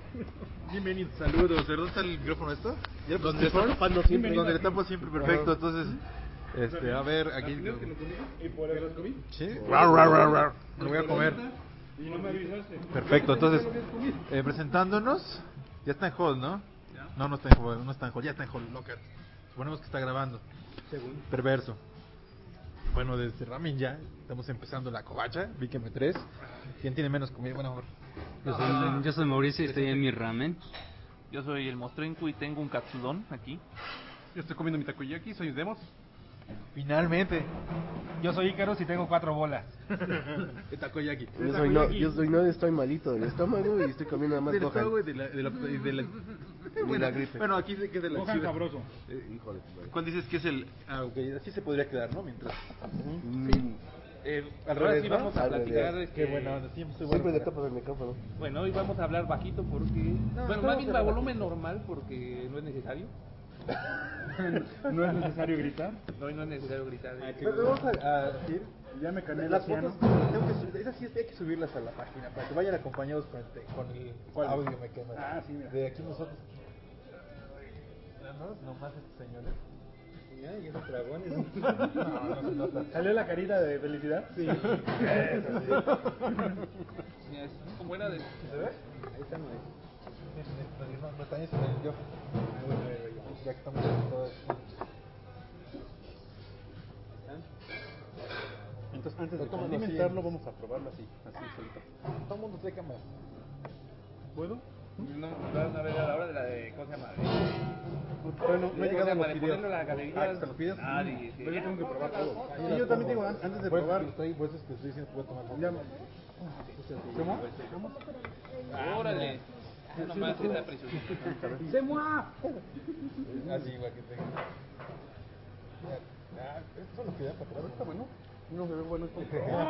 Bienvenidos, saludos. ¿Dónde está el micrófono esto? Donde le está tapando siempre. Donde le tapo siempre, perfecto. Entonces, a ver, aquí. ¿Y por el COVID? Sí. Me lo voy a comer. Y no me avisaste. Perfecto, entonces, presentándonos. Ya está en hold, ¿no? No, no está en hold, no está en hold, ya está en hold, locker. Suponemos que está grabando. Perverso. Bueno, desde Ramen ya estamos empezando la covacha, Víqueme 3. ¿Quién tiene menos comida? Bueno, amor. Yo soy Mauricio y estoy en mi ramen. Yo soy el Mostrenco y tengo un katsudon aquí. Yo estoy comiendo mi takoyaki, soy Demos. Finalmente. Yo soy Ícaros y tengo 4 bolas. El takoyaki. Yo soy no, estoy malito del estómago y estoy comiendo nada más Del Gohan. estómago y de la gripe. Bueno, aquí dice que es de la Gohan sabroso. Híjole. ¿Cuál dices que es el...? Ah, ok, así se podría quedar, ¿no? Mientras... Al revés, revés, sí ¿no? vamos a Al platicar. revés. Qué buena onda, siempre Siempre le tapas el micrófono. Bueno, hoy vamos a hablar bajito porque... bueno, más bien a volumen normal porque no es necesario. No es necesario gritar. No, hoy no es necesario gritar. Pero vamos a decir... Ya me cané Las el piano. fotos, esas sí hay que subirlas a la página para que vayan acompañados con el audio, me quema. Ah, sí, mira. De aquí nosotros. Nomás estos señores. Y esos dragones. No se nota. ¿Salió la carita de felicidad? Sí. Mira, es como era de... ¿Se ve? Ahí está, no es. No está bien, se yo. Ya que estamos haciendo todo esto. Entonces, antes de Tómalo condimentarlo, así. vamos a probarlo así solito. Todo el mundo trae cámara. ¿Puedo? No, van a ver a la hora de la de... ¿cómo se llama? Bueno, no he llegado a los de videos. ponerlo a la galería. ¿te lo pides? Ah, sí. Pero yo tengo que probar todo. Ahí Sí, las yo también pongo. digo, antes de Pues, probar. Pues es que estoy diciendo que voy a tomar fotos. Ya. ¿Cómo? Órale. Nomás está precioso. ¡Se mueva! Así, igual que tengo. Esto es lo que da para atrás. Está bueno. No se ve bueno esto.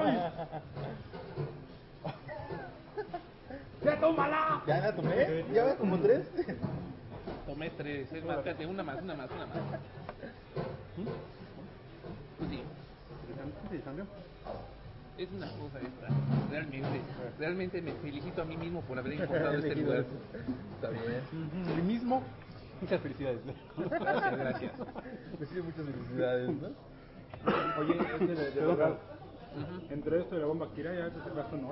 ¡Ya tómala! ¿Ya la tomé? ¿Ya va como 3? Tomé 3. Es más, espérate, una más. Pues sí. Interesante. Es una cosa esta. Realmente me felicito a mí mismo por haber encontrado este lugar. Está bien. El mismo. Muchas felicidades. Gracias. Recibe muchas felicidades, ¿no? Oye, de verdad. Entre esto y la bomba Kira ya te sacaste un 8.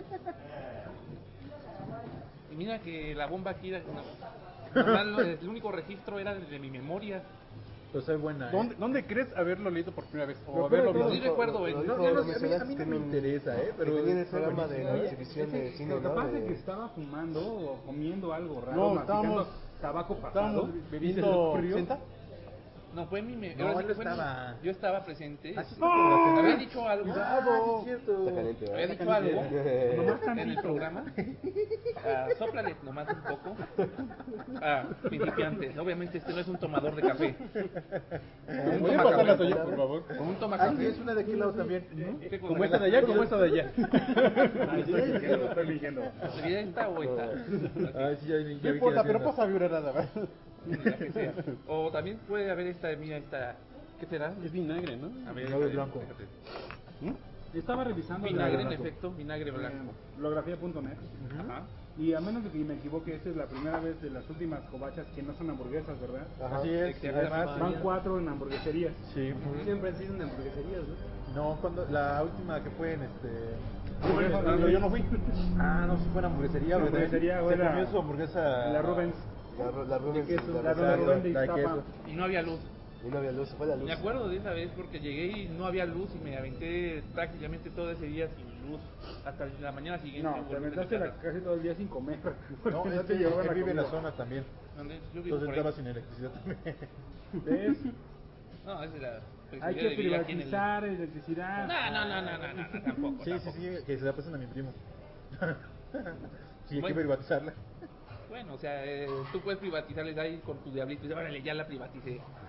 Y mira que la bomba aquí, el único registro era de mi memoria. Pero soy buena. ¿Dónde crees haberlo leído por primera vez? O Lo haberlo peor de visto? Sí recuerdo, Lo no, dijo, a lo mí mencionaste no que me interesa, pero que tenía en el está programa de buenísimo. la exhibición de cine, Lo que ¿no? pasa es que De- estaba fumando o comiendo algo raro, No, masticando estábamos- tabaco pasado. Estábamos Dices, bebiendo frío. ¿Senta? No, fue mi No, él estaba. Yo estaba presente. Así está como la Había dicho algo. ¡Bravo! Es Está cierto. caliente, Había ¿verdad? dicho algo Nomás en el tantito. programa. Sóplale nomás un poco. Principiantes. Obviamente este no es un tomador de café. Un ¿Puede pasar la tomacafé. tuya, por favor? Como un Aquí tomacafé. es una de aquel lado también. ¿Qué cosa? Como esta de allá, como esta de allá. Estoy eligiendo. ¿Sería esta o esta? Ay, sí, ya vi No que importa, pero haciendo. pasa vibra nada, ¿verdad? La que sea. O también puede haber esta, mira, esta. ¿Qué será? Es vinagre, ¿no? A ver, Vinagre déjame, blanco. déjate. Estaba revisando Vinagre, en la- efecto, vinagre blanco. Lografía.net. Ajá. Y a menos de que me equivoque, esta es la primera vez de las últimas covachas que no son hamburguesas, ¿verdad? Ajá. Así es. Exactamente. Además, Van 4 en hamburgueserías. sí. Siempre han sido en hamburgueserías, ¿no? No, cuando la última que fue en Cuando yo no fui. Ah, no, sí fue en hamburguesería. ¿verdad? Hamburguesería, Se fue la- comió su hamburguesa. La Rubens. La Rubens, De queso, la la Rosario, Rubens de la de Iztapa. queso. Y no había luz. y no había luz, se fue la luz. Me acuerdo de esa vez porque llegué y no había luz y me aventé prácticamente todo ese día sin luz hasta la mañana siguiente. No, te volví a aventaste mi casa. casi todo el día sin comer. No, porque es te que llevaban él la vive en la comida. zona también. ¿Dónde? Yo vivo Entonces por estaba ahí. sin electricidad también. ¿Ves? No, esa es la Hay que de vivir aquí en el... privatizar electricidad. No, tampoco. Sí, sí, sí, que se la pasen a mi primo. Sí, hay que Bueno. privatizarla. Bueno, o sea, tú puedes privatizarles ahí con tu diablito y dices, órale, ya la privaticé.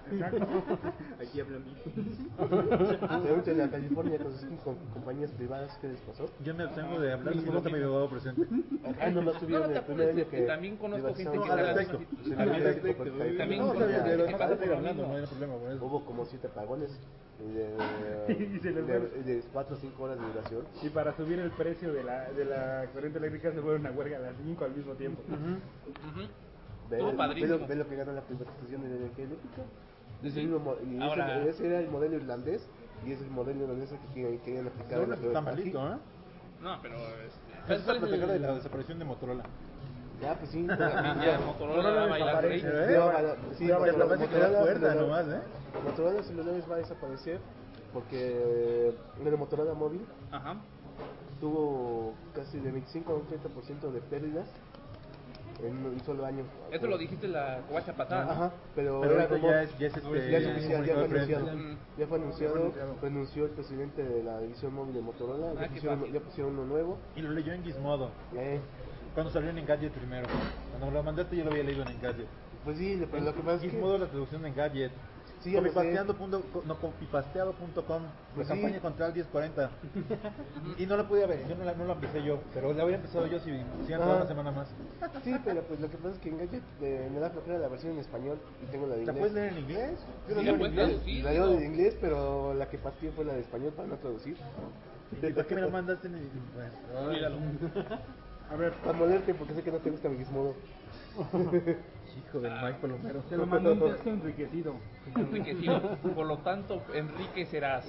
Exacto. Aquí hablan bien. Pregúntenle a California con compañías privadas qué les pasó. Yo me abstengo de hablar si no está mi abogado presente. Acá nomás tuvieron te el primer apures, año que también conozco gente que al está respecto. haciendo Al respecto. También No, conozco de gente lo que demás pasa a seguir por lo hablando, mismo. no hay problema con eso. hubo como 7 apagones Y se les fue. de 4 o 5 horas de duración. Y para subir el precio de la corriente eléctrica se fueron a huelga a las 5 al mismo tiempo. Ujú. Ve, Estuvo padrísimo. ve lo que ganó la privatización de la energía eléctrica. Sí. Es el mismo y Ahora- ese era el modelo irlandés y es el modelo irlandés que querían aplicar en No la está malito, ¿eh? No, pero Es para platicar de la desaparición de Motorola. Ya, pues sí. ya Motorola va a bailar rey. Sí, Se la Motorola parece que da cuerda nomás, ¿eh? Motorola celulares va a desaparecer porque el Motorola móvil Ajá. tuvo casi de 25 a un 30% de pérdidas en un solo año. Eso lo dijiste la covacha pasada, ¿no? Ajá, pero Pero era ahorita como ya es este, ya es oficial, ya fue comunicado de prensa. anunciado. Mm. Ya fue anunciado, renunció el presidente de la división móvil de Motorola, Ah, qué fácil. ya pusieron uno nuevo. Y lo leyó en Gizmodo. Eh, Cuando salió en Engadget primero. Cuando me lo mandaste yo lo había leído en Engadget. pues sí, pero lo que pasa es que Gizmodo la traducción de Engadget. Sí, ya lo sé. Copipasteado.com, Pues la sí. campaña contra el 1040. Y no la pude ver, yo no la empecé yo, pero la había empezado yo si han Ah. una semana más. sí, pero pues lo que pasa es que en Gadget me da flojera la versión en español y tengo la de ¿La inglés. puedes leer en inglés? Yo Sí, la la leo en puedes inglés, traducir, la leo digo. en inglés, pero la que pasteé fue la de español para no traducir. ¿Y por qué me la mandaste en el inglés? Míralo. A ver, Para molerte porque sé que no te gusta mi Gizmodo. Hijo del Mike Palomero. te lo mandó un texto enriquecido. Enriquecido. Por lo tanto, Enrique serás.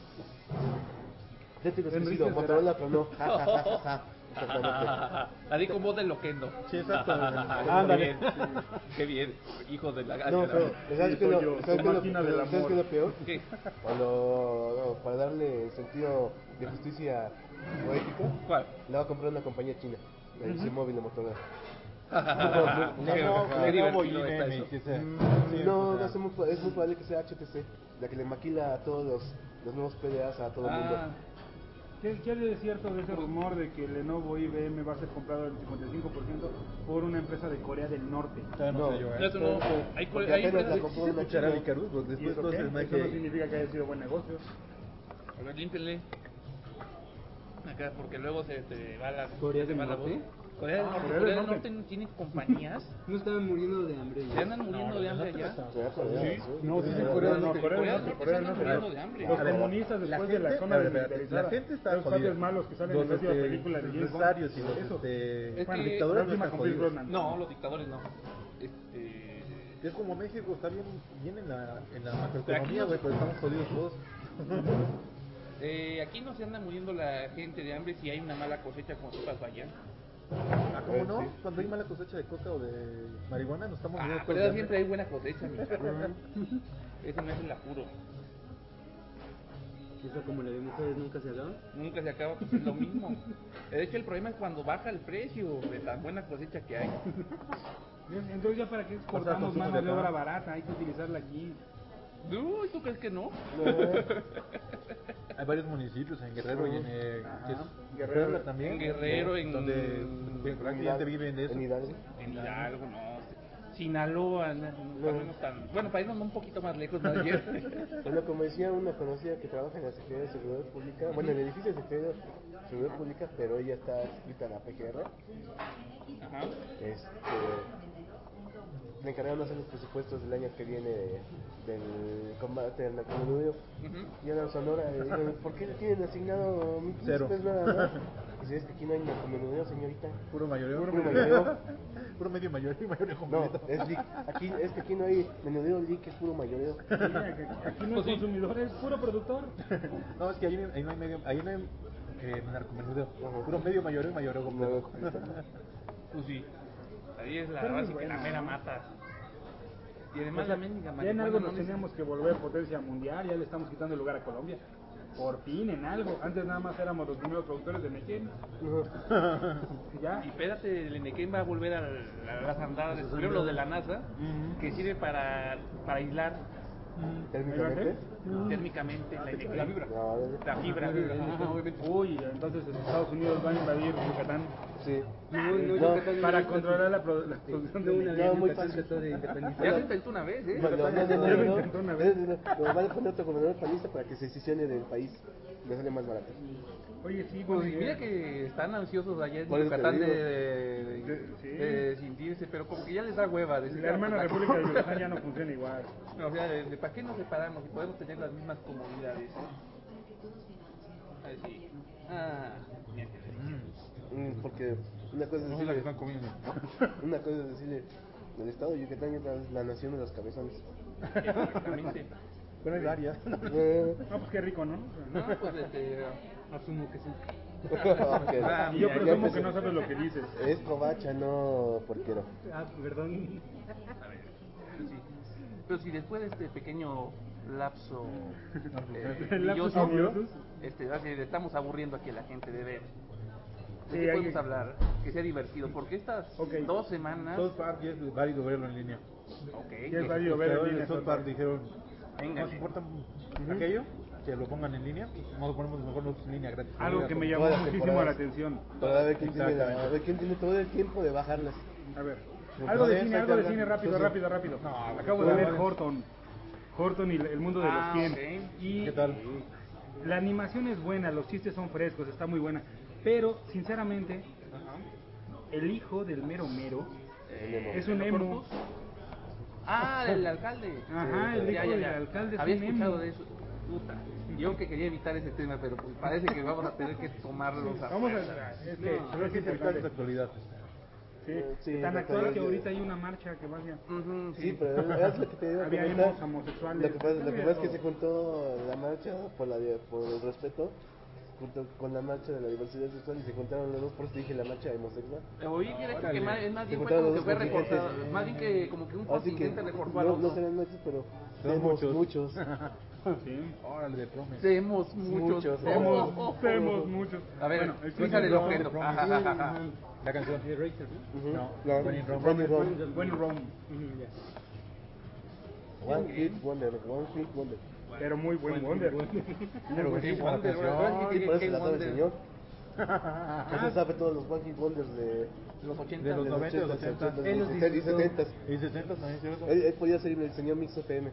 Ya te lo he Enrique ofrecido, será. Motorola tronó. Ja, ja, ja, ja, ja. Exactamente. La di con voz de loquendo. Sí, exacto. Ándale. Qué bien. Hijo de la No, pero ¿sabes qué soy yo, ¿sabes tu qué máquina del ¿sabes amor. qué es lo peor? ¿Qué? Cuando, para darle sentido de justicia o ética, ¿Cuál? la va a comprar una compañía china, la edición móvil de Motorola. Qué divertido está eso. No, es muy probable que sea HTC, la que le maquila a todos los nuevos PDAs a todo el mundo. Ah, ¿Qué es cierto de ese rumor de que Lenovo IBM va a ser comprado el 55% por una empresa de Corea del Norte? No sé yo, eso no. Hay, Porque hay apenas la empresas- compró Se una escuchará china. Icarus, porque ¿Y después eso todo qué? se me Eso no que... significa que haya sido buen negocio. A ver, límpienle. Acá, porque luego se te va la. ¿Corea se te del va la Norte? voz. Corea del Norte. Corea del Corea del Norte. Norte no tiene compañías. No estaban muriendo de hambre. Se andan muriendo de hambre allá. ¿Será Corea? Sí. No, sí, Corea Corea del del Norte. Norte. Corea del Norte se andan muriendo de Los hambre. A ver, comunistas la después de la gente- zona a ver, espérate, desmilitarizada. la gente está Los jodida. cuates malos que salen en Los, la última película de James Bond. empresarios y los Eso. Es Bueno, que- dictadores la no última están con Pierce jodidos. Brosnan. No, los dictadores no. Es como México, está bien en la Pero aquí macroeconomía, no- güey, pero estamos jodidos todos. Aquí no se anda muriendo la gente de hambre si hay una mala cosecha como se pasó allá. Ah, ¿cómo no? Sí. Cuando hay mala cosecha de coca o de marihuana, nos estamos Ah, muriendo pero todos de siempre hambre. hay buena cosecha, mi cara. Ese no es el apuro. Eso como la de mujeres nunca se acaba. Nunca se acaba, pues es lo mismo. De hecho, el problema es cuando baja el precio de tan buena cosecha que hay. Entonces ya para qué exportamos consumo mano de de acá. obra barata, hay que utilizarla aquí. Uy, ¿tú crees que no? Hay varios municipios en Guerrero y en ¿qué es? Guerrero. Puebla también. En Guerrero, en- donde prácticamente viven de eso. En Hidalgo. En Hidalgo, no. Sinaloa, no, bueno, para irnos un poquito más lejos, más bien. Bueno, como decía una conocida que trabaja en la Secretaría de Seguridad Pública, bueno, en el edificio de Secretaría de Seguridad Pública, pero ella está adscrita a la PGR, Ajá. le encargaron de hacer los presupuestos del año que viene del combate al narcomenudeo. Ujú. Y a Sonora le dijeron, ¿por qué le tienen asignado 1,500 Cero. pesos nada más? Dice, es que aquí no hay narcomenudeo, señorita. Puro mayoreo. Puro mayoreo. Puro medio mayoreo y mayoreo No, completo. es leak. Aquí, es que aquí no hay menudeo leak, es puro mayoreo. Aquí no es consumidor, es puro productor. No, es que ahí no hay medio, ahí no hay narcomenudeo. Ajá. Puro medio mayoreo y mayoreo Mayoreo completo. completo. Pues sí. Ahí es la Pero es base que bueno, la mera ¿no? matas. Y además O sea, la mendiga ya en marihuana algo no nos les- teníamos que volver potencia mundial, ya le estamos quitando el lugar a Colombia. Por fin, en algo. Antes nada más éramos los primeros productores de Nequén. Ya. Y espérate, el Enequén va a volver a las andadas, descubrieron lo de la NASA, que sirve para aislar Térmicamente. Térmicamente, la vibra. No, La fibra. Obviamente. Uy, entonces Estados Unidos va a invadir Yucatán sí. Yucatán para no- controlar la producción No, de una No, vez muy Yucatán fácil. trató de Ya independizar. se intentó una vez, ¿eh? No, Ya lo intentó una vez. Lo van a poner otro gobernador panista para que se secesione del país. Le sale más barato. Oye, sí, Pues buena idea. mira que están ansiosos allá en Por eso te Yucatán digo. Sí. de sentirse, pero como que ya les da hueva. Decir, La hermana pues, República de Yucatán ya no funciona igual. o sea, ¿para qué nos separamos si podemos tener las mismas comodidades? Así. Porque una cosa es No sé la decirle, que están comiendo. una cosa es decirle, el estado de Yucatán es la nación de los cabezones. Exactamente. Pero hay varias. No, pues qué rico, ¿no? No, pues Asumo que sí. Ok. Y yo Ya presumo empecé. que no sabes lo que dices. Es covacha, no porquero. Ah, perdón. a ver, sí. Pero si después de este pequeño lapso Lapsus brilloso, amorosos. así le estamos aburriendo aquí a la gente de ver. ¿De Sí, qué hay podemos que- hablar? Que sea divertido, porque estas Ok. 2 semanas... South Park ya es válido verlo en línea. Ok, Ya es Los válido ver en creadores línea de South South Park Park. dijeron, Venga. ¿nos importa aquello? Que lo pongan en línea. No lo ponemos mejor nosotros en línea gratis. Algo que me llamó Todas las muchísimo temporadas. la atención. Para ver quién tiene, Exactamente. a ver quién tiene todo el tiempo de bajarlas. A ver, Pues algo de no, cine, ahí algo de te cine, hablan. rápido, Entonces- rápido. No, Acabo de bueno, ver vale. Horton y el mundo de los 100. Ok. Y ¿Qué tal? la animación es buena, los chistes son frescos, está muy buena. Pero, sinceramente, el hijo del mero mero es un emo. Ah, el alcalde. Ajá, el hijo del alcalde es Había un escuchado emo. de eso. Puta. Yo que quería evitar ese tema, pero pues parece que vamos a tener que tomarlos a Vamos fuerza. a... Es No, que pero es que evitar esa actualidad. Sí, Sí, tan la actual que actualidad. ahorita hay una marcha que va hacia... Ujú, Sí, pero es lo que te iba a Había comentar. emos homosexuales. Lo que pasa es que Había se juntó la marcha por el respeto junto con la marcha de la diversidad sexual y se juntaron los dos, por eso dije la marcha homosexual. Oí que era que más, más Se bien fue juntaron como que los fue dos reforzado, contingentes. más bien que como que un Así que contingente reforzó al no otro. serán muchos, pero Son somos muchos. muchos. Sí. Órale, de promes. Semos muchos. Muchos, Hemos muchos. A ver, Bueno, explícale el Promise, objeto. Promise. Ajá, ajá, ajá. La canción. De Racer, ¿no? Ujú. No, When in Rome. When in Rome. When in Rome. Ujú, ya. One hit wonder, one hit wonder. Pero muy buen Wonder. Pero buenísima la Wonder, canción. ¿verdad? Sí, por eso Qué la sabe el wonder. señor. Eso sabe todos los one hit wonders de Los 80. De los de 90, los 80s, 80s. 80s, Él los y disfrutó. 70s. Y 60 también, ¿cierto? Él podía ser el señor Mix FM.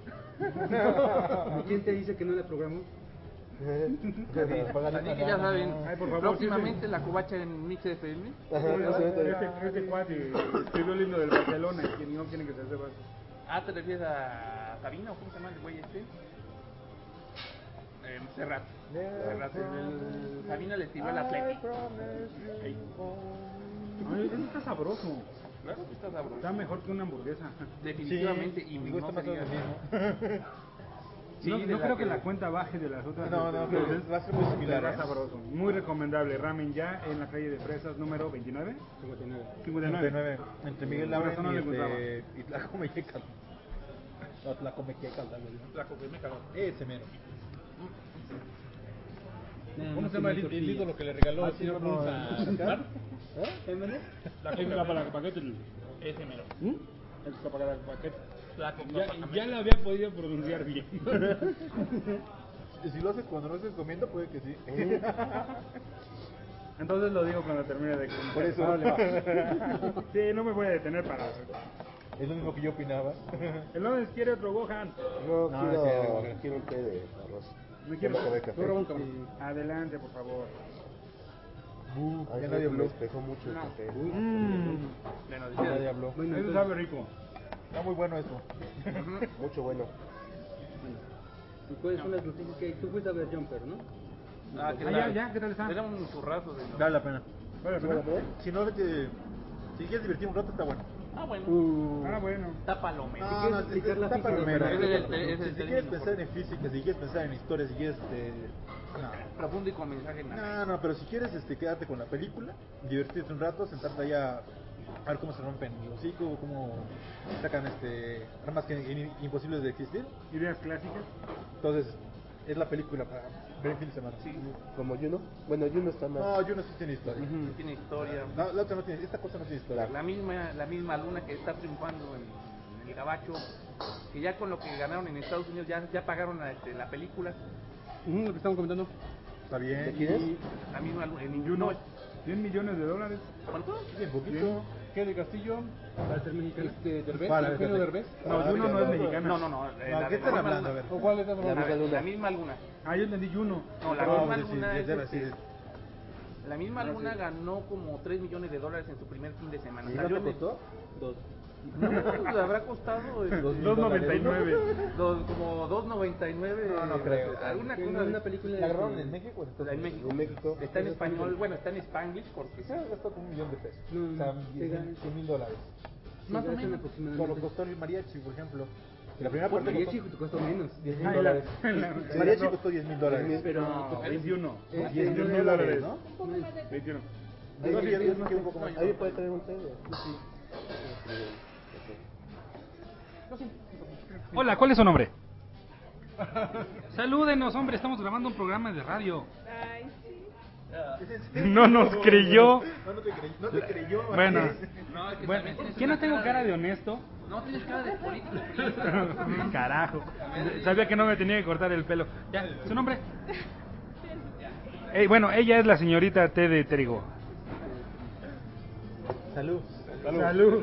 ¿Y quién te dice que no la programó? Así que ya saben, Ay, por favor, próximamente la covacha en Mix FM. Este cuate escribió el himno del Barcelona y que no quieren que se sepa. Ah, ¿te refieres a Sabina o cómo se llama el güey este? Serrat. Serrat. El Sabina le escribió a la Plebe. Ey, Ay, eso está sabroso. claro que está sabroso. Está mejor que una hamburguesa. Definitivamente, y me no gusta más sería... lo mismo. Sí, no de no la creo que que- la cuenta baje de las otras. No, no, pero va a ser muy similar, Está ¿eh? sabroso. Muy recomendable. Ramen ya en la calle de Fresas número 29. 59. 99. Entre Miguel Por Lauren eso no le gustaba. y Tlacomequecal. No, Tlacomequecal, tal vez, ¿no? La coca me cagó. Ese mero. Nada ¿Cómo más se llama una el tortilla. ídolo que le regaló el sí, señor no, Bruce a Gaspar? ¿Emene? Es la para paquete. Ese mero. Es la para paquete. La coca Ya lo había podido pronunciar bien. Si lo haces cuando no estés comiendo, puede que sí. Entonces lo digo cuando termine de comer. Por eso. Vale, va. Sí, no me voy a detener para. Es lo mismo que yo opinaba. El Lones quiere otro Gohan. No, No, quiero, sí, quiero un té de arroz. Me quiero. Con café. Adelante, por favor. Ay, Ya creo nadie que me habló. despejó mucho el café. Bueno, Ya nadie decía, habló. Bueno, Eso entonces, sabe rico. Está muy bueno esto. Mucho bueno. ¿y cuáles son las noticias que hay? Tú fuiste a ver Jumper, ¿no? ¿qué Ah, tal? ya, ¿qué tal está? Era un churrazo de... Vale la pena. Vale, ¿Sí vale la pena? Si no, vete. Si quieres divertir un rato, está bueno. Ah, bueno. Ah, bueno. Está palomero. No, quieres no, explicar la está física, palomero. es el- es el Si término quieres pensar correcto. en física, si quieres pensar en historia, si quieres. Profundo y con mensaje en la No, no, pero si quieres quedarte con la película, divertirte un rato, sentarte allá a ver cómo se rompen el hocico, cómo sacan armas imposibles de existir. Ideas clásicas. Entonces, es la película para ver el fin de semana. Sí, Como Juno. Bueno, Juno está más. No, yo no sé si tiene historia. Ujú. tiene historia. No, la otra no tiene, esta cosa no tiene historia. La misma luna que está triunfando en el gabacho, que ya con lo que ganaron en Estados Unidos ya pagaron la película. Lo que estamos comentando. Está bien. ¿De quién es? La misma en Yuno, $100 millones. ¿Cuánto? Bien poquito. ¿Qué de Castillo? Para ser mexicano. Derbez, Para, Eugenio fíjate. Derbez. No, Yuno no es mexicana. No. No, la ¿qué de están la hablando? A misma- ver. ¿O cuál es la La misma Luna. Ah, yo entendí Yuno. No, la No, misma pues, sí, Luna es, debe decir. la misma Luna ganó como $3 millones en su primer fin de semana. ¿Y Salió cuánto costó? No, le habrá costado como $2.99. No creo. Alguna En cosa. una película ¿La grabaron en México? o En México. En México. Está en español, bueno, está en Spanglish porque Se gastó como $1 millón. No, O sea, se gana. $100,000. más o gastan menos. Lo aproximadamente. costó el mariachi, por ejemplo. Y la primera Por parte mariachi costó costó menos. $10,000. El mariachi costó $10,000. Pero No, 21. $10,000, ¿no? 21. Ahí es un poco más. Ahí puede traer un té. Hola, ¿cuál es su nombre? Salúdenos, hombre, estamos grabando un programa de radio. Ay, sí. No nos creyó. No te creyó. Bueno, No, es que bueno, también tienes ¿qué no una tengo cara de honesto? No, tienes cara de político. Carajo, sabía que no me tenía que cortar el pelo. Ya, ¿su nombre? Bueno, ella es la señorita T de Trigo. Salud. Salud.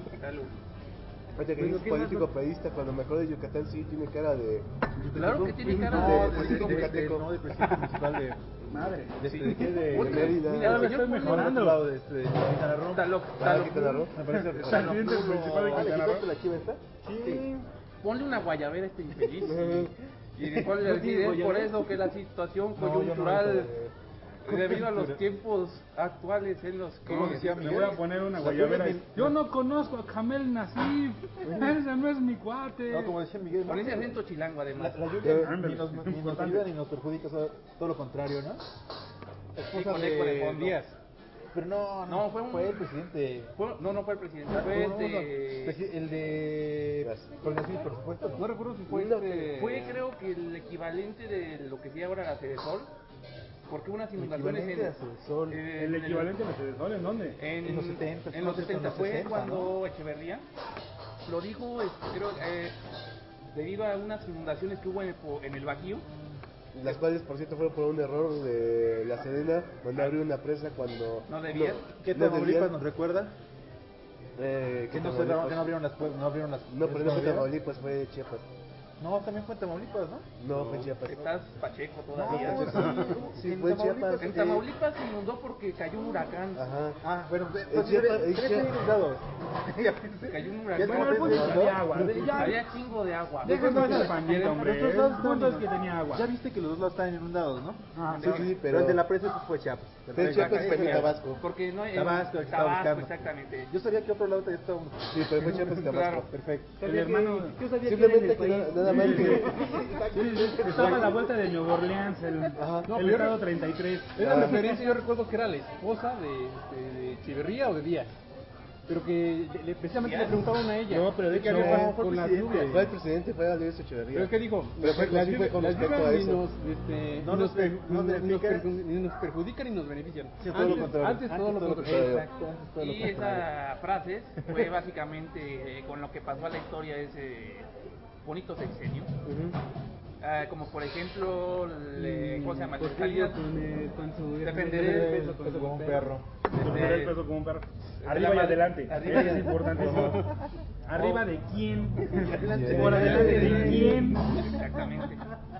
Oye, que es político pedista, cuando me acuerdo de Yucatán, sí tiene cara de. Claro que tiene cara No, de de político. yucateco. No, de presidente municipal de. Madre. ¿De qué? De Mérida. Mira, me señor, estoy ponle mejorando. una- lado de Quintana Roo. Quintana Roo. Me parece. Presidente municipal de ¿Le Quintana Roo. quitaste la chiva esta? Sí. Ponle una guayabera a este infeliz. Y después le decir, es por eso que la situación No, yo no coyuntural, uso debido a los tiempos actuales en los que... ¿Cómo decía Me Miguel? voy a poner una guayabera. Yo no conozco a Kamel Nasif. Ese no es mi cuate. No, como decía Miguel. Con ese acento chilango además. La lluvia Ándale. ni nos ayuda ni nos perjudica, o sea, todo lo contrario, ¿no? Sí, con eco de fondo. Díaz. Pero no, fue el presidente. No fue el presidente, fue El de Coordinación y Presupuesto. No recuerdo si fue Fue creo que el equivalente de lo que sería ahora la Cedesol, porque unas inundaciones equivalente a Cedesol. ¿El equivalente a la Cedesol en dónde? en los 70, en los creo que 70 son fue los 60, cuando Echeverría lo dijo, creo, debido a unas inundaciones que hubo en el Bajío. Las cuales, por cierto, fueron por un error de la Sedena, mandó a abrir una presa cuando. No debía. ¿Qué no Tamaulipas debían. nos recuerda? Que No cerraron, que no abrieron las No, pero no fue Tamaulipas, fue Chiapas. No, también fue en Tamaulipas, ¿no? No, fue Chiapas. Estás pacheco todavía. No, sí, fue en Chiapas. En Tamaulipas se inundó porque cayó un huracán. Ajá. Ah, bueno, Chiapas, inundados. Cayó un Ya huracán. Bueno, el punto es que había agua. Ya, Había chingo de agua. déjenos el pañito, hombre. El punto es que tenía agua. Ya viste que los dos lados están inundados, ¿no? Ah, Sí, sí, Pero el de pero. la presa fue Chiapas. Fue Chiapas y fue Tabasco. Porque no Tabasco, el que estaba buscando. exactamente. Yo sabía que otro lado ya estábamos. Sí, pero fue Chiapas y Tabasco. Claro. Perfecto. El hermano Yo sabía Simplemente que que era en el país. nada más que. estaba a la vuelta de Nueva Orleans, el pero estado 33. Era referencia, yo recuerdo que era la esposa de Echeverría o de Díaz. Pero que precisamente le preguntaron a ella. No, pero de ¿qué hecho, había no, pasado fue con las presidente. lluvias? Fue el presidente, fue Andrés Echeverría. Pero ¿qué dijo? Pero fue las sí fue con las respecto lluvias a ni eso. nos, No nos beneficia. ni nos perjudican ni nos benefician. Sí, todo lo contrario. Antes todo lo contrario. Exacto, antes todo lo Y contrario. esa frase fue básicamente con lo que pasó a la historia de ese bonito sexenio. Como por ejemplo, ¿cómo se llama? Porfirio Salinas, con su defender el peso Peso como un perro. Defender el peso como un perro. de Arriba la y ma- adelante. arriba Eso y- es importantísimo. ¿Arriba de quién? Adelante. Por adelante de quién. Exactamente.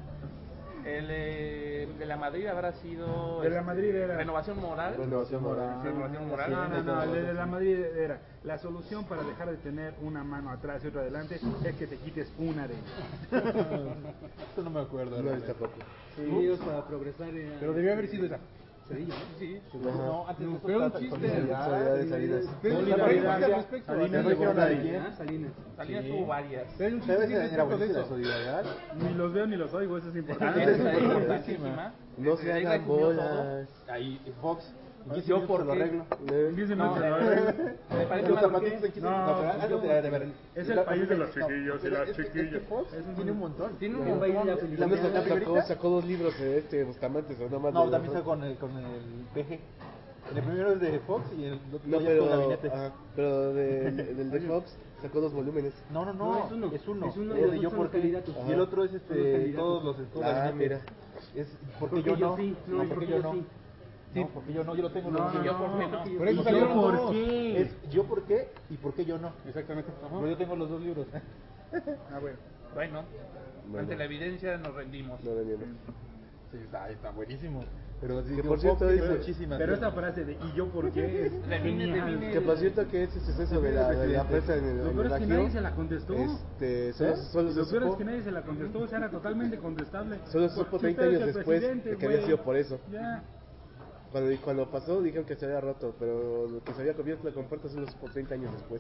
De la Madrid habrá sido De la Madrid era. Renovación Moral. Renovación moral. Renovación Moral. No, el de la Madrid era la solución para dejar de tener una mano atrás y otra adelante es que te quites una de ellas. Esto no me acuerdo. No, realmente. tampoco. Unidos para progresar. Pero debió haber sido esa. Cedillo, ¿no? Sí. No, antes de Pero un eso chiste. Solidaridad de Salinas. Pero Solidaridad. la polémica al respecto. Salinas ¿Ya de dijeron la de Gortari. quién? Salinas. Salinas tuvo varias. Pero hay un chiste ¿Sabes? sí Era respecto de buenísima la eso. solidaridad. Ni los veo ni los oigo, eso es Esa importante. es importantísima. No se Ahí hagan resumió todo. bolas. Ahí, Fox. ¿Yo por lo qué? arreglo. Dicen No, mucho, ¿no? me parece Los más zapatitos en 15 No, antes de ver. es el país de los chiquillos y las Es que chiquillas. Fox tiene un montón. Tiene un Un baile montón. de la La felicidad. sacó 2 libros Buscamantes o no más. No, de- también está con el PG. En el primero es de Fox y en el otro No, ya es con pero, gabinete. pero del de Fox sacó 2 volúmenes. No, No, es uno. es uno. Es uno Es y los de yo otros son los porque candidatos. y el otro es Son los todos candidatos. los de gabinete. Mira. Es porque yo no. sí, No, porque yo no. sí. No, porque yo no, yo lo tengo. No, yo no, por qué no, no. porque Por eso yo salieron por todos. qué. Es yo por qué y por qué yo no. Exactamente. Pero yo tengo los 2 libros. Ah, bueno. Bueno, Bueno. ante la evidencia nos rendimos. No, no. Sí, está buenísimo. Pero sí, Que yo por cierto Fox tiene dice- muchísimas. Pero esa frase de ¿y yo por qué? Es Define, genial. define. Que por cierto que ese suceso de la prensa en Lo el peor es que Agio, nadie se la contestó. solo se Lo peor es supo, que nadie se la contestó, o sea, era totalmente contestable. solo se supo Si 30 usted años es el después presidente, que había güey, sido por eso. Ya. Cuando pasó dijeron que se había roto, pero lo que se había abierto la compuerta solo supo 30 años después.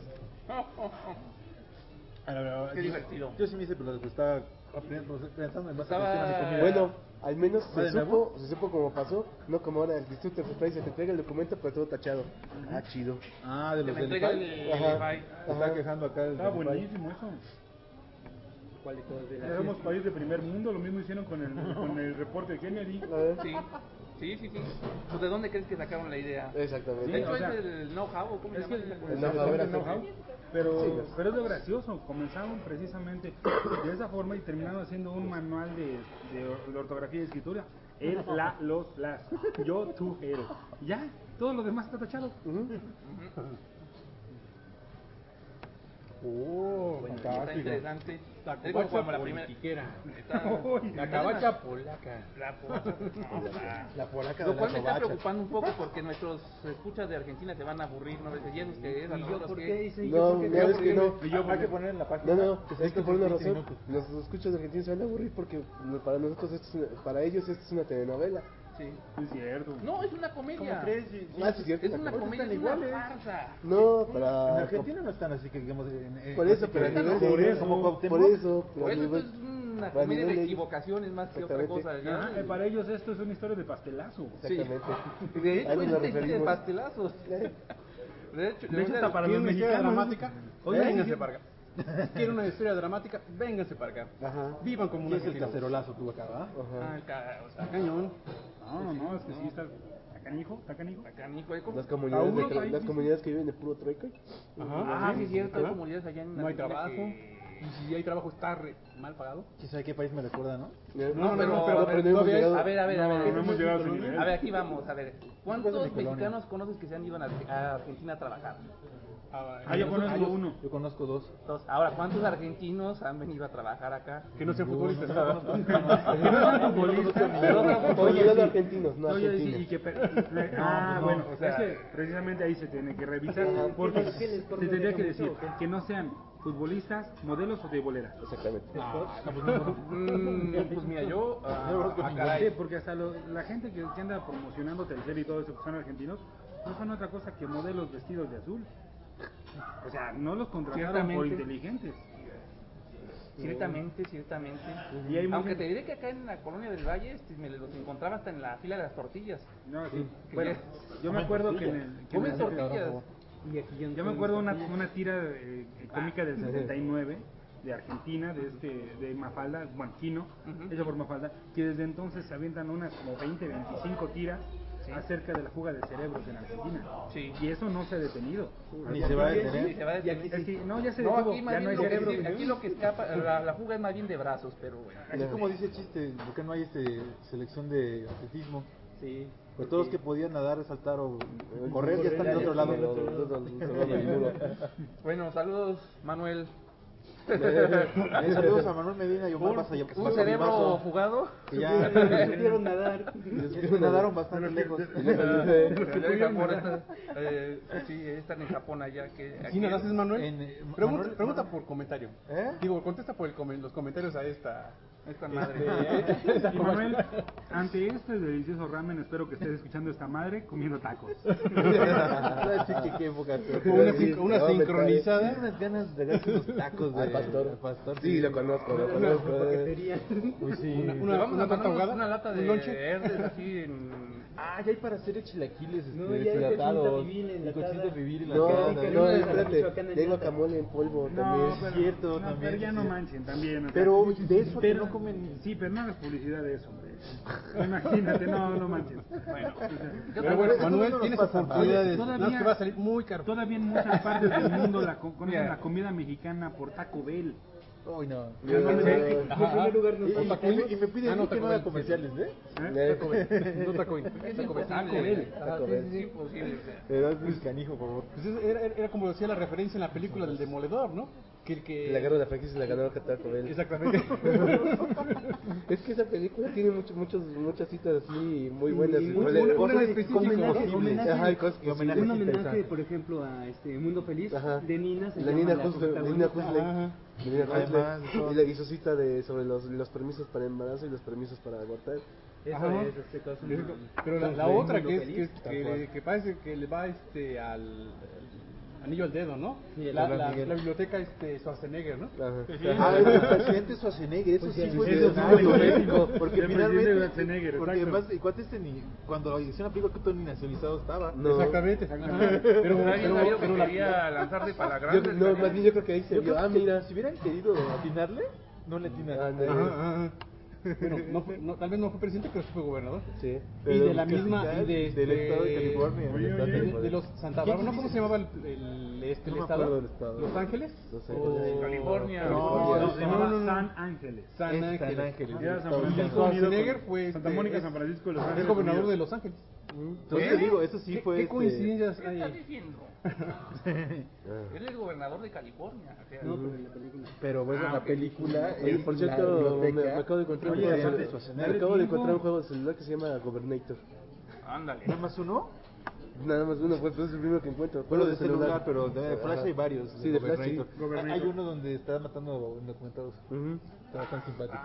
Qué divertido. Yo sí me hice, pero estaba pensando en más Estaba- atención a mi comida. Bueno, al menos ¿Va de nuevo? se supo cómo pasó, no como ahora el distrito federal se te entrega el documento pero todo tachado. Ah, chido. Ah, de Se los me del entrega IFAI. el Ajá. IFAI. Se está quejando acá el Está del IFAI. buenísimo eso. ¿Cuál de todos de Ya las somos país de primer mundo, lo mismo hicieron con el reporte de Kennedy. Sí. Pues ¿de dónde crees que sacaron la idea? Exactamente. De hecho, o sea, es el know-how, ¿o ¿cómo se Es que llama? El know-how era know-how, Sí, pero es lo gracioso, comenzaron precisamente de esa forma y terminaron haciendo un manual de ortografía y escritura. Él, la, los, las, yo, tú, él. Ya, todo lo demás está tachado. Oh, Está fantástico. interesante. La Es como covacha la primera. politiquera. Está- La cabacha polaca. La covacha. La polaca Lo de cual la me está covacha. preocupando un poco porque nuestros escuchas de Argentina se van a aburrir, ¿no? ¿Y eso que es? ¿A ¿Y yo nosotros por qué? qué? Dice, ¿y No, yo por qué? no, es que no. Hay que poner en la página. No, es que por una 20 razón, minutos. los escuchas de Argentina se van a aburrir porque para nosotros para ellos esto es una telenovela. Sí. Es cierto. No, es una comedia. ¿Cómo crees? Sí, Ah, sí, cierto. Es una Ahorita comedia, es están una iguales. farsa. No, En para Argentina no están así que digamos. por eso, pero a están nivel por de eso, como Cuauhtémoc. por eso, pero Por a eso esto nivel- es una para comedia nivel de de- equivocaciones más que otra Exactamente. cosa. ya. Ajá, para ellos esto es una historia de pastelazo. Exactamente. De hecho, A eso es nos una historia de referimos. pastelazos. De hecho, De hecho, hasta para los ¿Quieren una historia mexicanos. dramática? Oye, Vénganse sí. para acá. ¿Quieren una historia dramática? Vénganse para acá. Ajá. Vivan como ¿Qué una es el cacerolazo tú acá, va? Ah, o sea, Cañón. No, es que sí está canijo, está canijo. acá, Nico, hay como- Las comunidades, Algunos las países. comunidades que viven de puro trueque. Ah, sí, es cierto, hay Ajá. comunidades allá en No hay Argentina trabajo. que- Y si hay trabajo está mal pagado. ¿Quién sabe qué país me recuerda, no? No, pero no hemos llegado. a ver, No hemos llegado a ese nivel. A ver, aquí vamos, a ver. Pues de ¿Cuántos mi colonia. mexicanos conoces que se han ido a Argentina a trabajar? Yo conozco uno. Yo conozco 2. Entonces, ahora, ¿cuántos argentinos han venido a trabajar acá? Que no sean futbolistas. Que no sean futbolistas, pero Oye, sí. no argentinos, no No, yo argentinos. decía, y que pues no, bueno, o sea- es que precisamente ahí se tiene que revisar porque se tendría que decir que no sean futbolistas, modelos o de bolera. Exactamente. Pues mira, yo... Sí, porque hasta la gente que anda promocionando Telcel y todo eso que son argentinos no son otra cosa que modelos vestidos de azul. O sea, no los contrataron por Ciertamente. inteligentes. Ciertamente. Y hay Aunque mucha- te diré que acá en la colonia del Valle me los encontraba hasta en la fila de las tortillas. No, sí. Que Bueno, ya- yo me acuerdo que Comen tortillas. Y aquí yo me acuerdo una tira cómica del 79 de Argentina, de Mafalda, bueno, Kino, Ujú. hecha por Mafalda, que desde entonces se avientan unas como 20, 25 tiras acerca de la fuga de cerebros en Argentina. Sí. Y eso no se ha detenido. Ni se va a Sí, detener. se va a detener. Es que no, ya se No, detuvo, aquí más ya bien no hay lo que cerebro. dice- aquí lo que escapa, la fuga es más bien de brazos, pero bueno. Así como dice el chiste, ¿por qué no hay selección de atletismo? Sí. Pues todos los que podían nadar, saltar o correr ya están del otro lado. Bueno, saludos, Manuel. Saludos a Manuel Medina y Omar Vasallo. Un cerebro fugado. Que ya supieron nadar. nadaron bastante lejos. Allá en Japón, sí, están en Japón allá. Que ¿Sí nadaste, Manuel? Pregunta, Manuel- pregunta por comentario. ¿Eh? Digo, contesta por los comentarios a esta. esta madre. Y Manuel, ante este delicioso ramen, espero que estés escuchando esta madre comiendo tacos. Así que qué época. Una sincronizada. Tengo unas ganas de darse unos tacos Al pastor. al pastor. Sí, lo conozco, lo conozco. Uy, sí. Vamos a torta mandarnos ahogada, una lata un de lonche. Herdes así en Ah, ya hay para hacer chilaquiles No, ya hay deshidratados. cochinita pibil Y enlatada. cochinita pibil No, enlatada. no, Espérate. espérate. Tengo guacamole en polvo también. pero, cierto, no, también, pero ya sí, no sí. manchen, también. o sea, Pero de eso que pero- no comen. Sí, pero no hagas publicidad de eso, hombre. Imagínate, no manches. Bueno, Pero bueno, Eso Manuel, no nos tienes pasa, oportunidades. Todavía- No, es que va a salir muy caro. Todavía en muchas partes del mundo conocen Mira. la comida mexicana por Taco Bell. Uy, no. Yo- no, en Ajá. primer lugar no Y, son y me piden Ah, no, que no Taco haga Bell, comerciales, ¿eh? Taco Bell. No Taco Bell. es Taco Bell. imposible. Taco Bell. Es imposible. O sea. Pero es muy canijo, por favor. Pues era como decía la referencia en la película del Demoledor, ¿no? Que Le agarró la franquicia y la ganó Taco Bell. Exactamente. Es que esa película tiene muchas citas así muy buenas. una en específico. Homenaje, Ajá, y cosas y homenaje un sí, homenaje, interesante. por ejemplo, a Mundo Feliz Ajá. de Nina. Se La llama Nina la Huxley. protagonista. Además, Y su cita sobre los permisos para embarazo y los permisos para abortar. Eso Ajá. es, cosa. Pero la de otra Mundo que es Feliz. que parece que le va al anillo al dedo, ¿no? Sí, La biblioteca Schwarzenegger, ¿no? Ah, el presidente Schwarzenegger, eso sí fue Eso fue visionario, magnífico. porque El finalmente, presidente Schwarzenegger, porque exacto. además, el cuate ni cuando hicieron la película que todo ni nacionalizado estaba. No. Exactamente. Pero Nadie sabía que quería lanzarse para la grande. No, más bien yo creo que ahí se Yo vio. creo Ah, que mira. si hubieran querido atinarle, no le atinaron. Ah, Bueno, tal vez no fue presidente, pero sí fue gobernador. sí. Y de la misma, y del estado de California. Oye, del estado de oye. California. de los Santa Bárbara, ¿no? ¿Cómo se llamaba el No me estado? acuerdo del estado. ¿Los Ángeles? Los O- Ángeles. California. No, se llamaba no. San Ángeles. San Es Ángeles. San Ángeles. Era San Estado Francisco Unido. unido Schwarzenegger con fue Santa Mónica, San Francisco de los Ángeles. Es gobernador unidos. de Los Ángeles. Entonces te digo, eso sí fue. ¿Qué coincidencias hay ¿Qué estás ahí? diciendo? Él es gobernador de California. O sea, No, pero en la película. Pero bueno, la ok. película. Oye, es por la cierto, me biblioteca acabo de encontrar un del juego presidente de Schwarzenegger. me acabo de encontrar un juego de celular que se llama Governator. ándale. ¿Nada más uno? Nada más uno, pues es el primero que encuentro. Bueno, Juego de celular, pero de Flash Ajá. hay varios. Sí, de Flash sí. Governator. Hay uno donde está matando indocumentados. Ujú. Está bastante simpático.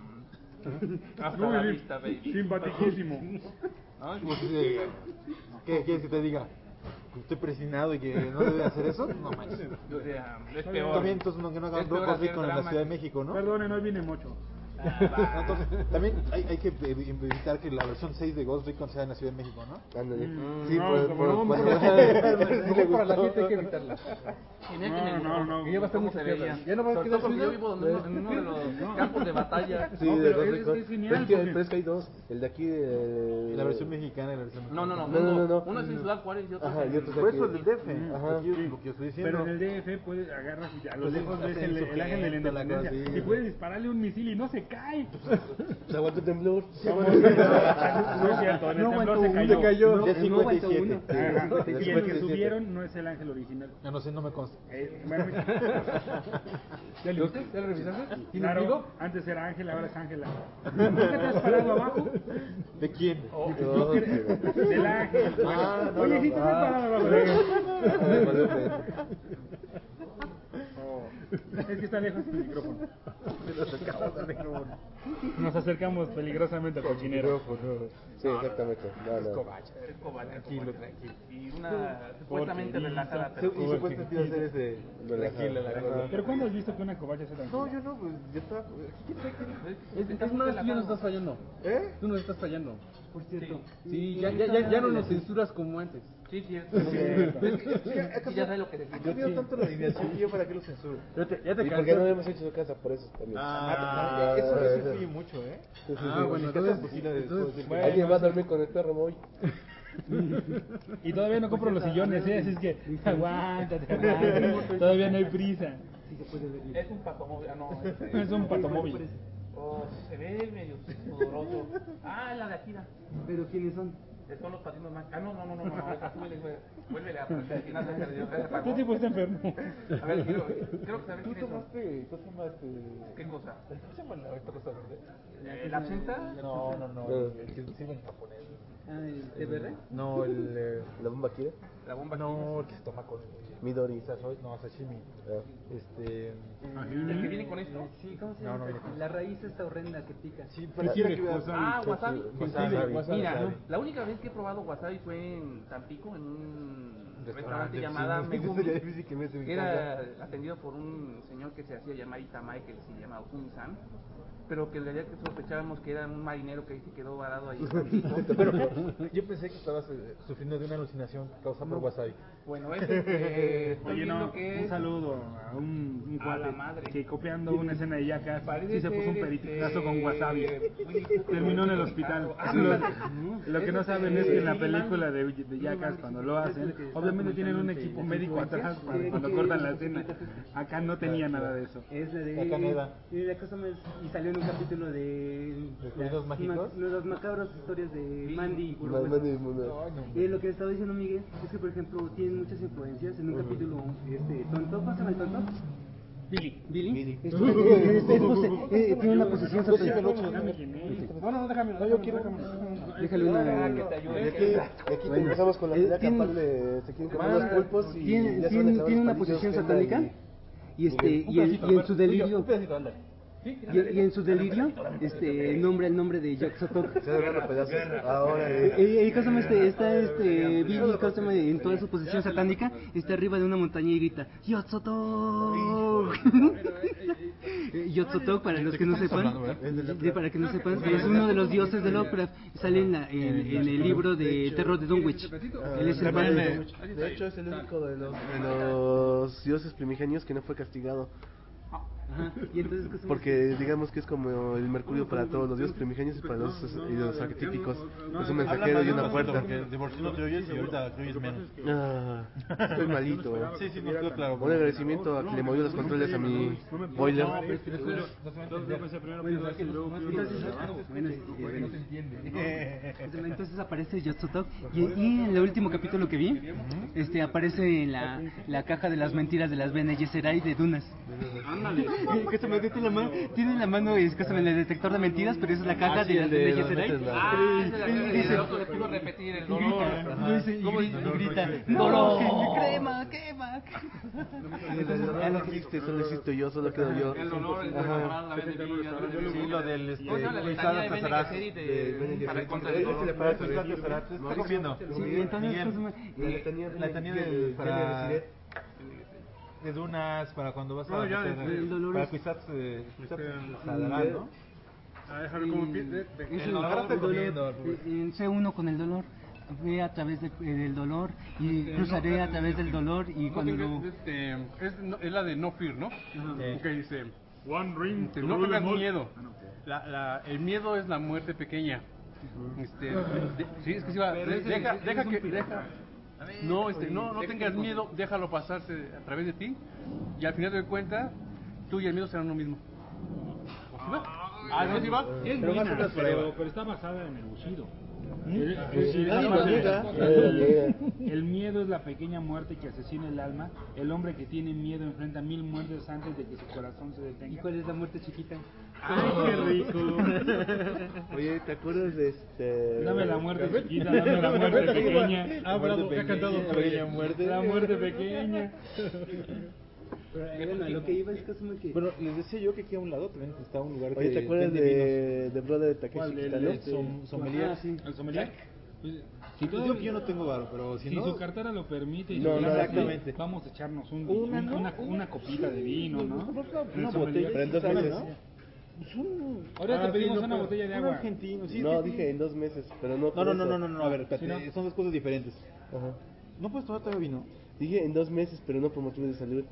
Hasta la vista, baby. Simpaticísimo. Ay, pues, ¿qué quieres que te diga? ¿Que estoy presionado y que no debe hacer eso? No manches. O sea, es peor. También entonces no, que no hagan Es peor Rock hacer Recon en la drama Ciudad de que- México, ¿no? Perdonen, hoy viene mucho. Entonces, también hay que evitar que la versión 6 de Ghost Recon sea en la Ciudad de México, ¿no? Ándale. Mm, Sí, no, como no, por- Mejor para la gente hay que evitarla. Genial que me gustó. No. Que ya va a estar ¿Cómo mucho se tiempo. veía? Ya no va a Sobre quedar todo porque ciudad. yo vivo en uno de los campos de batalla. Sí, No, de pero Ghost es Recon. genial, Pero es que- porque- pero es que hay dos. El de aquí de. La versión mexicana y la versión No. No. Uno es en Ciudad Juárez y otro Ajá, es y en... otro es Por aquí. eso el del DF. Ajá. Aquí es lo que yo estoy diciendo. Pero en el DF puedes agarras y a lo Pues, lejos ves hace el ángel de la insurgente, la cosa independencia así. y puedes dispararle un misil y no se cae. Se aguanta el temblor. No es cierto, en el No temblor aguantó se uno. cayó. No, De no aguantó 57. uno. Ajá, y el 57. que subieron no es el ángel original. Ya no sé, no me consta. Bueno, ¿Ya lo viste? ¿Ya lo revisaste? ¿Tiene claro, ombligo? antes era Ángela, ahora es Ángela. ¿Nunca te has parado abajo? ¿De quién? No, Del ángel. Ah, no, Oye, no. sí te has parado abajo del ángel. Es que está lejos el micrófono. Nos acercamos peligrosamente al cochinero. Sí, exactamente. No. Tranquilo, tranquilo. Y una supuestamente relajada. Y Pero... supuestamente iba a ser ese. Tranquila la cosa. Pero ¿cuándo has visto que una covacha sea tan No, yo no, pues yo estaba. ¿Quién sabe quién? Es más, tú ya nos estás fallando. ¿Eh? Tú nos estás fallando. Por cierto. Sí, ya no nos censuras como antes. Sí, cierto. Sí, ya sabes lo que Yo decimos. pido tanto la alineación que yo para qué lo censuro. Ya te ¿Y por qué no cansas. hemos hecho su casa? Por eso también. Ah, ya, eso ya. influye mucho, ¿eh? Ah, bueno, En casa, entonces, pues, sí la de- entonces, puedo decir que- ¿Alguien va a dormir con el perro Moy? Y todavía no compro los sillones, ¿eh? Así es que aguántate. Todavía no hay prisa. Sí se puede ver bien. Es un patomóvil. Ah, no. Es un patomóvil. Oh, se ve medio sudoroso. Ah, la de Akira. Pero ¿quiénes son? Son los patinos más. Ah, no. Vuélvele a poner. Al final se perdió. Se apagó. ¿Qué tipo está enfermo? A ver, quiero saber ¿Tú quiénes son. tomaste, ¿cómo se llama ¿Qué cosa? ¿Cómo se llama la esta cosa verde? ¿La absenta? No, el que sirve en japonés. Ah, ¿el TBR? No, ¿La bomba Kira? La bomba. no, el que se toma con Midori. no, sashimi. Ah. ¿El que viene con esto? Sí, ¿cómo se No, llama? no, La raíz está horrenda que pica. Sí, pareciera que Ah, wasabi. Wasabi. Mira, la única vez que he probado wasabi fue en Tampico, en un restaurante llamada Megumi, Sería difícil que me se que era atendido por un señor que se hacía llamar Itamai, que se llama Umi-san, pero que en realidad que sospechábamos que era un marinero que ahí se quedó varado ahí un ratito. Pero yo pensé que estabas sufriendo de una alucinación causada por wasabi. Bueno, estoy Oye, viendo no, que un es... saludo a un A la cuate madre. que copiando una escena de Jackass Parece sí se puso un ser, peritazo con wasabi. Winnie Pooh, Terminó en el pero hospital. Ah, Lo que no saben es que en la película de Jackass, cuando lo hacen, obviamente tienen un equipo médico atrás cuando cortan la escena. Acá no tenía nada de eso. Es la de... La Caneda. Y la cosa más... Y salió en un capítulo de... ¿Cuidados mágicos? Las macabras historias de Mandy y Puro Más Hueso. del mundo. Y lo que estaba diciendo Miguel es que, por ejemplo, tienen muchas influencias. En un capítulo, tonto, ¿cómo se llama el tonto? Billy. Tiene una posición satánica. No, déjame. No, yo quiero. Déjale una... que te ayude. Y aquí empezamos con la pelea campal de se quieren comer los pulpos y Tiene ya se van a clavar una los palillos, posición Kenda satánica. Y en su delirio... Y en su delirio, nombra el nombre de Jack Sotok. Se agarran a pedazos. Ahora Billy Cosmo en toda su posición satánica está arriba de una montaña y grita Yotsotok. Yotsotok, para los que no sepan, es uno de los dioses de Lovecraft. Sale en el libro de terror de Dunwich. Él es el padre de Dunwich. de hecho es el único de los dioses primigenios que no fue castigado. Ajá. Y entonces, Porque digamos que es como el mercurio para todos los dioses primigenios y para los arquetípicos. Es un mensajero y una puerta. Porque de por sí no te oyes y ahorita te oyes menos. Estoy malito. Sí, nos quedó claro. Un agradecimiento a que le movió los controles a mi boiler. Entonces aparece Yotsutok y en el último capítulo que vi, aparece en la caja de las mentiras de las Bene Gesserit de Dunas. Ándale. Tiene en la mano el detector de mentiras, pero esa es la caja de las Bene Gesserit. Dice, le pudo repetir el dolor. Y grita, dolor, quema. No existe, solo existo yo, solo quedo yo. El dolor, el dolor, la vez de vida. Sí, lo del ¿Cómo se llama la letanía de Bene Gesserit para contra el dolor? Está comiendo. La letanía de Dunas para cuando vas a el dolor para es- Kwisatz Haderach, ¿no? A dejar como empiece. El Ahora está comiendo. sé uno con el dolor, ve a través del dolor y cruzaré a través del dolor y cuando Es la de No Fear, ¿no? Que dice, One ring to no rule tengas them all. miedo. El miedo es la muerte pequeña. Sí, es que se va. No tengas miedo, déjalo pasarse a través de ti y al final de cuentas tú y el miedo serán lo mismo. ¿Sí va? ¿No sí va? Es Pero buena, más o menos pero está basada en el Bushido. El miedo es la pequeña muerte que asesina el alma. El hombre que tiene miedo enfrenta 1000 muertes antes de que su corazón se ¿Y detenga. cuál es la muerte chiquita? ¡Ay, qué rico! Oye, ¿te acuerdas de Dame la muerte chiquita, dame la muerte pequeña. Ha hablado, ha cantado pequeña muerte. La muerte pequeña. Bueno, lo que iba es casi que... Bueno, les decía yo que aquí a un lado también está un lugar Oye, que ¿te acuerdas vende vinos. de Brother de Takeshi ¿Cuál? Kitano? Sommelier. ¿El sommelier? Pues, Si tú digo que yo no tengo varo, pero si si no, su cartera lo permite, No, y no, exactamente. vamos a echarnos Una copita de vino, ¿no? una El botella, sommelier. pero en 2 ¿sabes, meses. no? Pues un... Ahora te pedimos sí, una pero botella de un agua. argentino, sí, No, sí, dije sí. en 2 meses, pero no. No, a ver, espérate, Sí, ¿no? son dos cosas diferentes. Ajá. ¿No puedes tomar todavía vino? Dije en 2 meses, pero no por motivos de salud.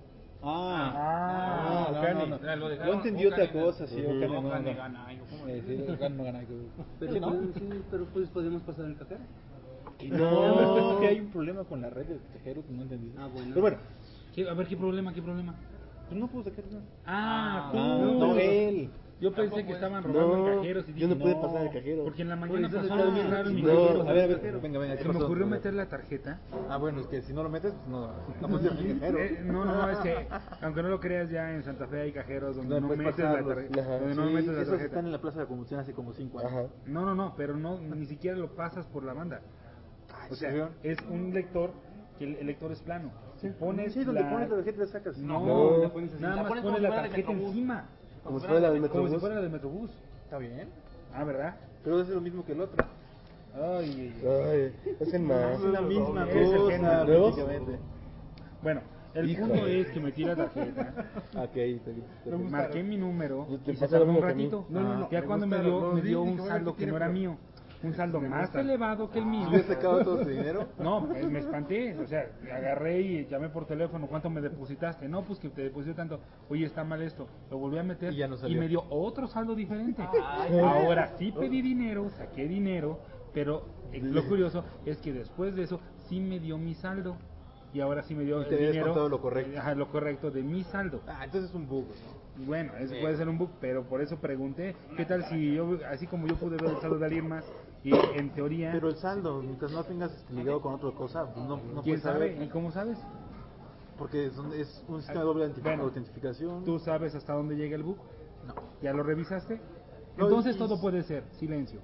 No. Yo entendí otra cosa, sí, Ocane no gana. Sí, Ocane no gana. Pero, Sí, ¿no? pero pues podemos pasar el cajero. No, es que hay un problema con la red de cajeros, no entendí. Ah, bueno. Pero bueno, A ver, ¿qué problema? pues no puedo sacar nada. Tú. No, él. Yo pensé que estaban robando en No, cajeros y yo no dije, pude pasar el cajero. Porque en la mañana Por eso pasó algo está- bien raro en mi No, cajero. A ver, venga, ¿qué Se me pasó? ocurrió meter la tarjeta. Bueno, es que si no lo metes, pues no puedes ir al cajero. No, es que aunque no lo creas, ya en Santa Fe hay cajeros donde no puedes metes la pasarlos. tarjeta. Ajá. Donde no Sí, metes la esos tarjeta. están en la Plaza de la Conmoción hace como 5 años. Ajá. No, pero ni siquiera lo pasas por la banda. O sea, ¿sí? es un lector que el lector es plano. Si pones Sí, donde pones la tarjeta la sacas. No, la pones así. nada La más pones pones como la si fuera de tarjeta Metrobús. encima. Como si fuera la del Como si Metrobús. fuera la de Metrobús. Está bien. Ah, ¿verdad? Pero es lo mismo que el otro. Ay, Es el más. Es la misma Es el cosa, género. prácticamente. Bueno, el Híjole. punto es que metí la tarjeta, Ok, está bien. marqué mi número Te y se pasa lo tardó un mismo que a mí. ratito. No, Ya me cuando gustaron. me dio Dije, un bueno, saldo ¿qué que tiene, no era pero- mío. Un saldo más elevado que el mío. ¿Le has sacado todo ese dinero? No, me espanté, o sea, agarré y llamé por teléfono, ¿cuánto me depositaste? No, pues que te deposité tanto. Oye, está mal esto. Lo volví a meter Y ya no salió. me dio otro saldo diferente. Ahora sí pedí dinero, saqué dinero, pero lo curioso es que después de eso sí me dio mi saldo. Y ahora sí me dio Y el te había dinero. descontado lo correcto. Ajá, lo correcto de mi saldo. Ah, entonces es un bug, ¿no? Bueno, eso puede ser un bug, pero por eso pregunté, ¿qué tal si yo, así como yo pude ver el saldo de alguien más, y en teoría, Pero el saldo, mientras no tengas ligado con otra cosa, pues no ¿quién puedes sabe? saber. ¿Y cómo sabes? Porque es un sistema de doble Bueno, autentificación. ¿Tú sabes hasta dónde llega el bug? No. ¿Ya lo revisaste? No, Entonces y- todo puede ser silencio.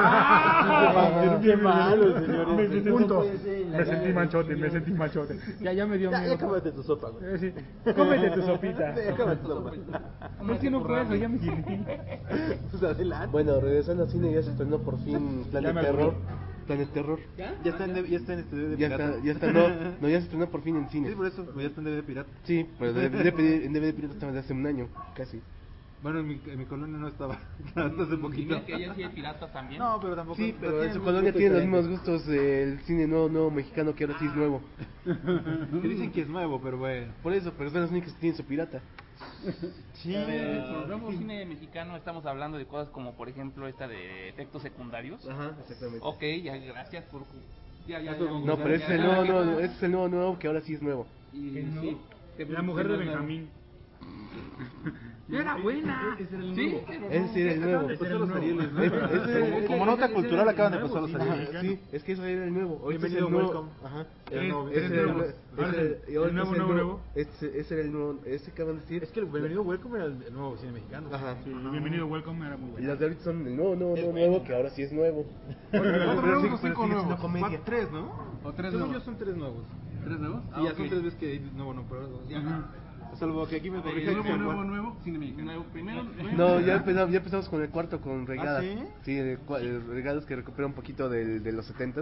Qué malo, señores. Punto. puede ser la Me sentí gana machote, del me sentí machote. Ya me dio Ya miedo. cámate tu sopa, güey. Sí. Cómete tu sopita. Ya cámate tu sopa. Es que no puedo, ya me llené. Pues adelante. Bueno, regresando al cine, ya se estrenó por fin Ya Planet me Terror. aburrí. Planet Terror. Ya está en este DVD Ya pirata. está, no, ya se estrenó por fin en cine. Sí, por eso, ya está en DVD pirata. Sí, pero en DVD pirata estaba desde hace un año, casi. Bueno, en mi colonia no estaba, hasta hace poquito. Dime que ella sí es pirata también. No, pero tampoco. Sí, pero en su tienen colonia gustos tiene los mismos diferentes. gustos del cine nuevo mexicano que ahora sí es nuevo. Que dicen que es nuevo, pero bueno. Por eso, pero son los únicos que tienen su pirata. Sí. Nuevo cine mexicano estamos hablando de cosas como por ejemplo esta de efectos secundarios. Ajá, exactamente. Ok, ya gracias por... Ya. No, pero ese es el nuevo, ese es el nuevo que ahora sí es nuevo. Y, Sí. sí, La mujer de Benjamín. Era buena. Ese era el Sí, nuevo. Ese sí era el nuevo. Pues son los Arieles, ¿no? Ese- Como nota cultural acaban de pasar los nuevo, Arieles. Ajá, sí, es que eso era el nuevo. Ahorita es Bienvenido, el nuevo. welcome. Ajá. Ese era el nuevo. El nuevo. Ese era el nuevo. Ese que van a decir. Es que el bienvenido, welcome era el nuevo cine mexicano. Ajá. Sí, bienvenido, welcome, era muy Y bueno. las de ahorita son el nuevo, que ahora sí es nuevo. ¿Cuántos nuevos o pero cinco sigue nuevos? siendo comedia. Tres, ¿no? O tres Según nuevos. yo son tres nuevos. ¿Tres nuevos? Sí, ya son tres veces que no, pero ya. Salvo que aquí me corrige. Nuevo, cine mexicano. Primero, No, ya empezamos con el cuarto con Regadas. ¿Ah, sí? Sí, el Regadas que recupera un poquito de los 70s.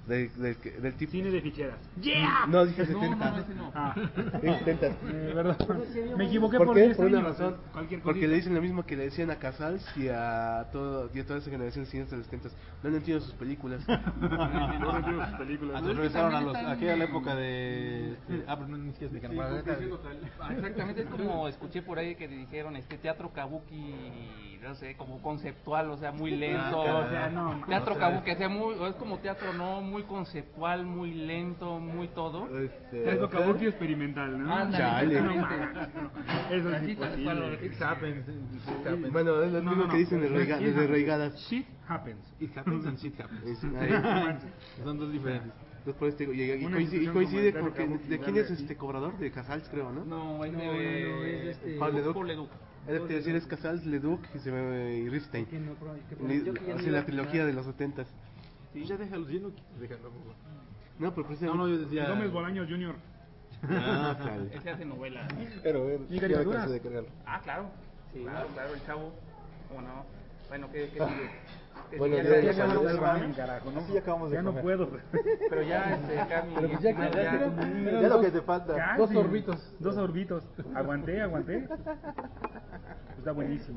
Del tipo. Cine de ficheras. No, dije no, 70. no, ese no. Ah, Dije 70. Perdón. Me equivoqué ¿Por por qué? 10 Por una años. razón. Cualquier Porque cosita. le dicen lo mismo que le decían a Casals y a toda esa generación de cines de los 70s. No entiendo sus películas. No entiendo sus películas. Nos regresaron a aquella la época de. Pero no ni siquiera es mexicano. Exactamente, es como escuché por ahí que dijeron teatro kabuki, no sé, como conceptual, o sea, muy lento. O sea, no, Teatro kabuki, o sea, es como teatro no muy conceptual, muy lento, muy todo. Es lo kabuki experimental, ¿no? Ándale, Chale. exactamente. Eso es Así tal cual, imposible. It happens. It happens. Bueno, es lo mismo que dicen de Regadas. Shit happens. It happens and shit happens. Ahí. Son dos diferentes. Entonces por este, y Una coincide institución como porque el Kabuki, ¿de quién dale es aquí. este cobrador? De Casals, creo, ¿no? No, es No, es este. Paul Leduc. Paul Leduc. Es decir, es Casals, Leduc y Ripstein. Que no, yo que ya me Hace iba la a trilogía de los 70s. Sí, ya déjalo, yo no déjalo. No, pero No, no, yo decía. Gómez Bolaños Jr. Ah, chale. Ese hace novelas. Pero, ¿Y ya me caricaturas? cansé de cargarlo. Ah, claro. Sí, claro, el chavo. ¿Cómo no? Bueno, ¿qué sigue? Bueno, Ya ya está, ya ya acabamos acabamos. El ramen, carajo, ¿no? Así ya acabamos de Ya no comer. puedo. Pero ya, acá mi... Pero pues ya ya- ya lo que te falta. Casi. 2 sorbitos. 2 sorbitos. Aguanté. Está buenísimo.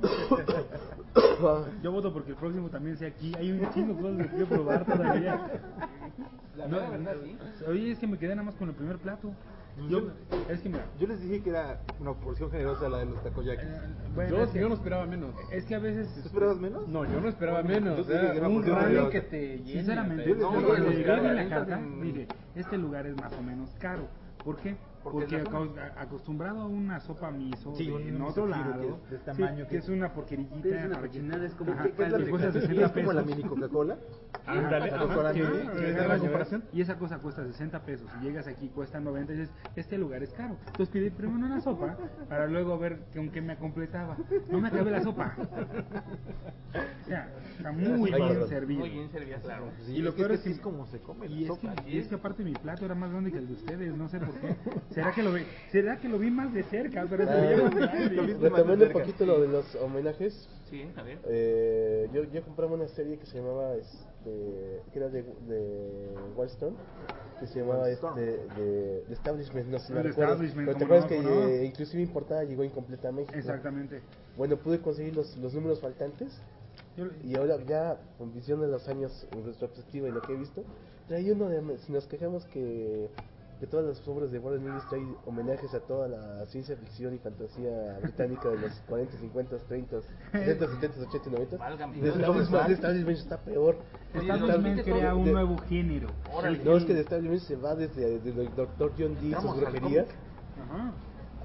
Yo voto porque el próximo también sea aquí. Hay un chingo de cosas que quiero probar todavía. La verdad, sí. Oye, es que me quedé nada más con el primer plato. Es que mira. Yo les dije que era una porción generosa la de los takoyakis. Bueno, es que, Yo no esperaba menos. es que a veces. ¿Tú esperabas menos? No, yo no esperaba menos. Yo dije que era un porción ramen generosa. que te llene. Sinceramente, Yo les cuando dije que los llegué vi la cargamentos carta, en- dije, este lugar es más o menos caro. ¿Por qué? Porque Porque la zona- acostumbrado a una sopa miso Sí, en un otro miso giro lado, que es de sí, tamaño que es una porquerillita. Pero es una para que- cochinada, es como Ajá, que Es la que cuesta es 60 como la pesos. mini Coca-Cola. Ándale, La ajá, Coca-Cola sí, mini. sí, ¿Sí, sí, la sí, comparación? y esa cosa cuesta 60 pesos. Y llegas aquí, cuesta 90 y dices, este lugar es caro. Entonces pedí primero una sopa para luego ver con qué me completaba. No me acabé la sopa. O sea, está muy Ay, bien perdón. servido. Muy bien servida, claro. Sí, Y lo peor es así que- es como se come la Y es, sopa. y es que aparte mi plato era más grande que el de ustedes, no sé por qué. ¿Será que lo vi más de cerca? Pero se veía más grande. Retomando un poquito lo de los homenajes, Sí, a ver. yo compraba una serie que se llamaba, que era de Wildstorm, que se llamaba de Establishment, no sé si The me recuerdas. Establishment, Pero te ¿cómo acuerdas no? que ¿Cómo no? inclusive importada llegó incompleta a México. Exactamente. Bueno, pude conseguir los números faltantes. Y ahora ya, con visión de los años en retrospectiva y lo que he visto, trae uno de, si nos quejamos que todas las obras de Warren Ellis trae homenajes a toda la ciencia ficción y fantasía británica de los 40, 50, 30, 60, 70, 80 y 90. Válgame De Dios. Establishment está peor. Establishment crea un nuevo género. Órale. No, es que de Establishment se va desde el Dr. John Dee, sus Entramos al brujerías, Ajá.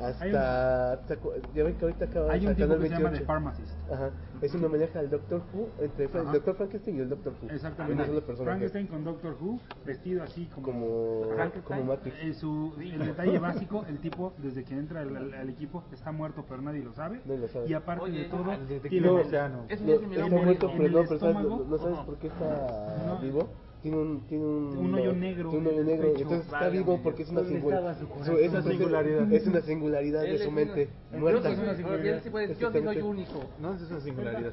ya ven que ahorita acaba Hay de un sacar tipo el que se llama The 28. Pharmacist. Ajá. Es un homenaje al Doctor Who, entre el Ajá. Doctor Frankenstein y el Doctor Who. Exactamente. Una sola persona. Frankenstein con Doctor Who, vestido así como Matrix. el detalle básico, el tipo desde que entra al equipo está muerto pero nadie lo sabe. Nadie lo sabe. Y aparte Oye, de todo, Desde tiene que No, océano. Eso No, ya se me da está un muerto, en pero el no, pero estómago. no sabes Ajá. por qué está No. vivo. Tiene un hoyo negro tiene un hoyo en el negro. pecho. Entonces está Válgame vivo Dios. porque es una ¿Dónde estaba su corazón? singularidad. Es una singularidad Él de es su una- mente Yo muerta. sí soy- él sí puede decir, yo sí soy único. No, es una singularidad.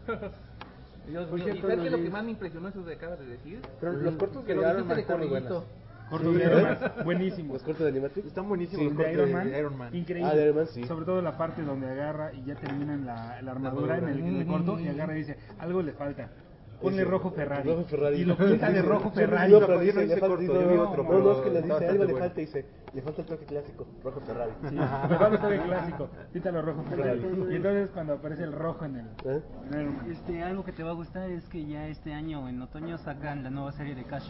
Dios Por mío, cierto, ¿y sabes qué es lo Luis. que más me impresionó eso que acabas de decir? Pero los cortos Que de lo Iron dijiste Man de están muy corridito. buenos. Corto de Iron Man, buenísimo. Los cortos de Animatrix. Están buenísimos Sí, los de cortos Iron Man, de Iron Man. increíble. Ah, de Iron Man, sí. Sobre todo la parte donde agarra y ya terminan la armadura en el corto y agarra y dice, algo le falta. Ponle Ese, rojo Ferrari. rojo Ferrari. Y lo pinta de rojo Ferrari. No, pero dice, Yo no le hice falta, corto, yo vi otro, no, pero es que le está dice, bastante algo le bueno. falta, dice, le falta el toque clásico, rojo Ferrari. Sí, mejor está bien clásico. Píntalo rojo Ferrari. Y entonces cuando aparece el rojo en el... ¿Eh? en Iron Man. Algo que te va a gustar es que ya este año en otoño sacan la nueva serie de Cash.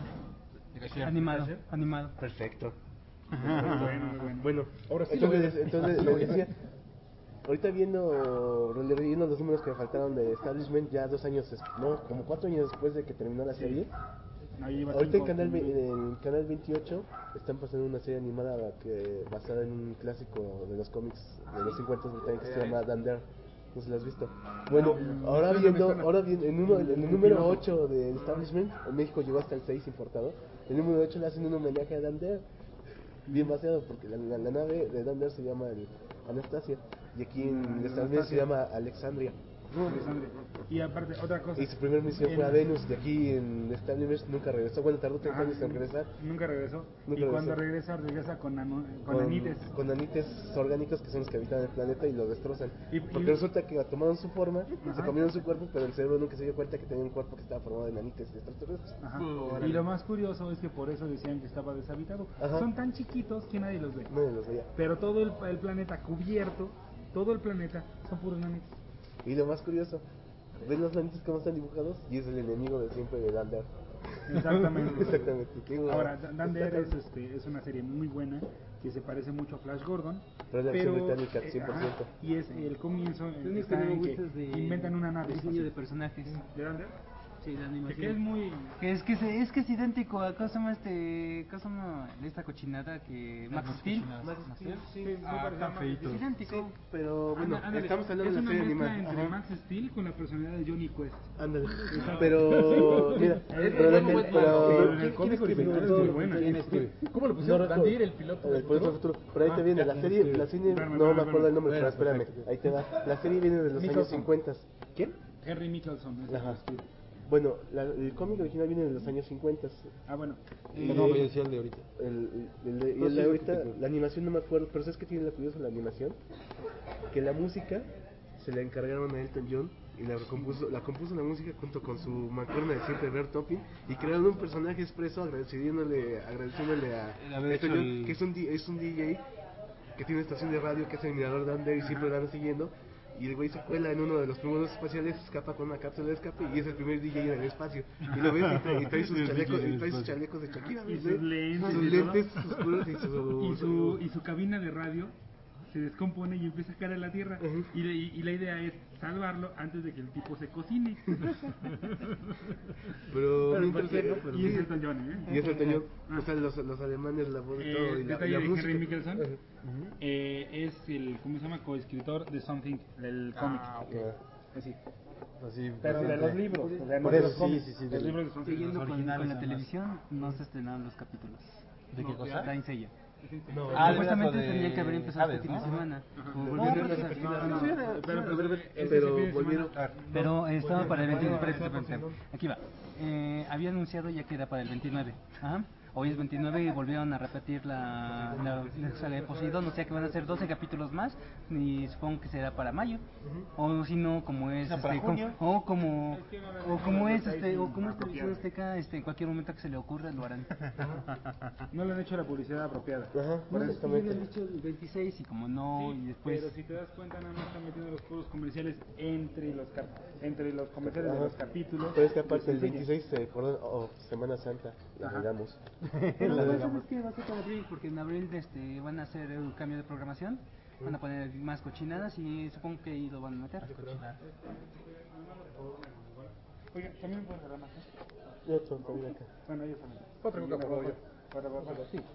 Animado. Perfecto. Muy bueno, muy bueno. Bueno, Ahora sí entonces les decía, ahorita viendo los números que me faltaron de Establishment, ya 2 años, no, como 4 años después de que terminó la serie. Ahí lleva Ahorita en 5. el canal 28 están pasando una serie animada basada en un clásico de los cómics de los 50 británicos que se llama Dan Dare. No sé si lo has visto. Bueno, ahora viendo en el número 8 de Establishment, en México llegó hasta el 6 importado. El número 8 le hacen un homenaje a Dan Dare, bien baseado, porque la nave de Dan Dare se llama Anastasia, y aquí en Establishment se llama Alexandria. Alexandre. Y aparte, otra cosa. Y su primer misión fue a Venus, y aquí en Establishment nunca regresó. Bueno, tardó 30 años en regresar. Nunca regresó. Nunca Y cuando regresó. regresa con anites. Con anites orgánicos que son los que habitan el planeta y lo destrozan. Porque resulta que tomaron su forma, se comieron su cuerpo, pero el cerebro nunca se dio cuenta que tenía un cuerpo que estaba formado de anites y extraterrestres. Ajá. Y lo más curioso es que por eso decían que estaba deshabitado. Ajá. Son tan chiquitos que nadie los ve. Nadie los veía. Pero todo el planeta cubierto, todo el planeta son puros nanites. Y lo más curioso, ¿ven los nanites cómo están dibujados? Y es el enemigo de siempre de Dan Dare. Exactamente. Exactamente. Ahora, Dan Dare es una serie muy buena que se parece mucho a Flash Gordon. Pero es la versión británica, 100%. Y es el comienzo Lo único está que no me en que gusta es de inventan una nave diseño de espacial. personajes. ¿De Dan Dare? Sí, la Que animación. es muy... Es que es idéntico a cosa más cosa más de esta cochinada que Max Steel. Tan feito. Es idéntico. Pero bueno, Ándale, estamos hablando es de la una serie mezcla animada. entre Ajá. Max Steel con la personalidad de Johnny Quest. Ándale. Pero, mira, pero en el cómic original es muy buena. ¿Cómo lo pusieron? Dandir, el piloto del El Poder del futuro. Futuro. Pero ahí te viene, la serie, no me acuerdo el nombre, pero Bueno, espérame, ahí te va. La serie viene de los años Nicholson. 50. ¿Quién? Henry Mickelson. Es el Ajá. Steel. Bueno, el cómic original viene de los años 50. Ah, bueno. No, yo decía el de ahorita. Y ahorita, la animación no me acuerdo, pero ¿sabes qué tiene la curiosa la animación? Que la música se la encargaron a Elton John y la compuso la música junto con su mancuerna de siempre, Bert Topping, y crearon un personaje expreso agradeciéndole a Elton John, que es un DJ que tiene una estación de radio que es el mirador de Ander y siempre lo anda siguiendo. Y el güey se cuela en uno de los primeros espaciales, escapa con una cápsula de escape y es el primer DJ en el espacio. Y lo ves y trae sus chalecos de Shakira, Y sus lentes, sus y lentes todo. oscuros Y su cabina de radio se descompone y empieza a caer a la tierra. Y la idea es salvarlo antes de que el tipo se cocine. Pero Y es Elton John, ¿eh? Y es Elton John. O sea, los alemanes, la voz y todo. Y Detalle la de música. Henry Mickelson es el, ¿cómo se llama? Coescritor de Something, del cómic. Así. Así, Pero de los libros, o sea, no Por de eso, los cómics. sí, Los del- libros de Something. Siguiendo Los con originales la además. televisión, no se estrenaron los capítulos. ¿De qué cosa? Saint Seiya. No, Supuestamente de tendría que haber empezado Hades, este fin de ¿no? semana. pero volvieron. Pero estaba para el 29. Aquí va. Había anunciado ya que era para el 29. Ajá. Hoy es 29 y volvieron a repetir la saga de Poseidón, o sea que van a ser 12 capítulos más y supongo que será para mayo. O si no, como es como es televisión azteca, en cualquier momento que se le ocurra lo harán. No le han hecho la publicidad apropiada. Ajá, No, es que ya exactamente. habían dicho el 26 y como no, y después... Pero si te das cuenta, nada más están metiendo los puros comerciales entre los comerciales de los capítulos. Pero es que aparte el 26 se recuerda Semana Santa, la digamos. Pero ¿sabes qué va a ser para abril? Porque en abril van a hacer un cambio de programación, van a poner más cochinadas y supongo que ahí lo van a meter. Oye, ¿también pueden agarrar más? Yo también acá. Bueno, ellos también. Otra coca, por favor. Para sí.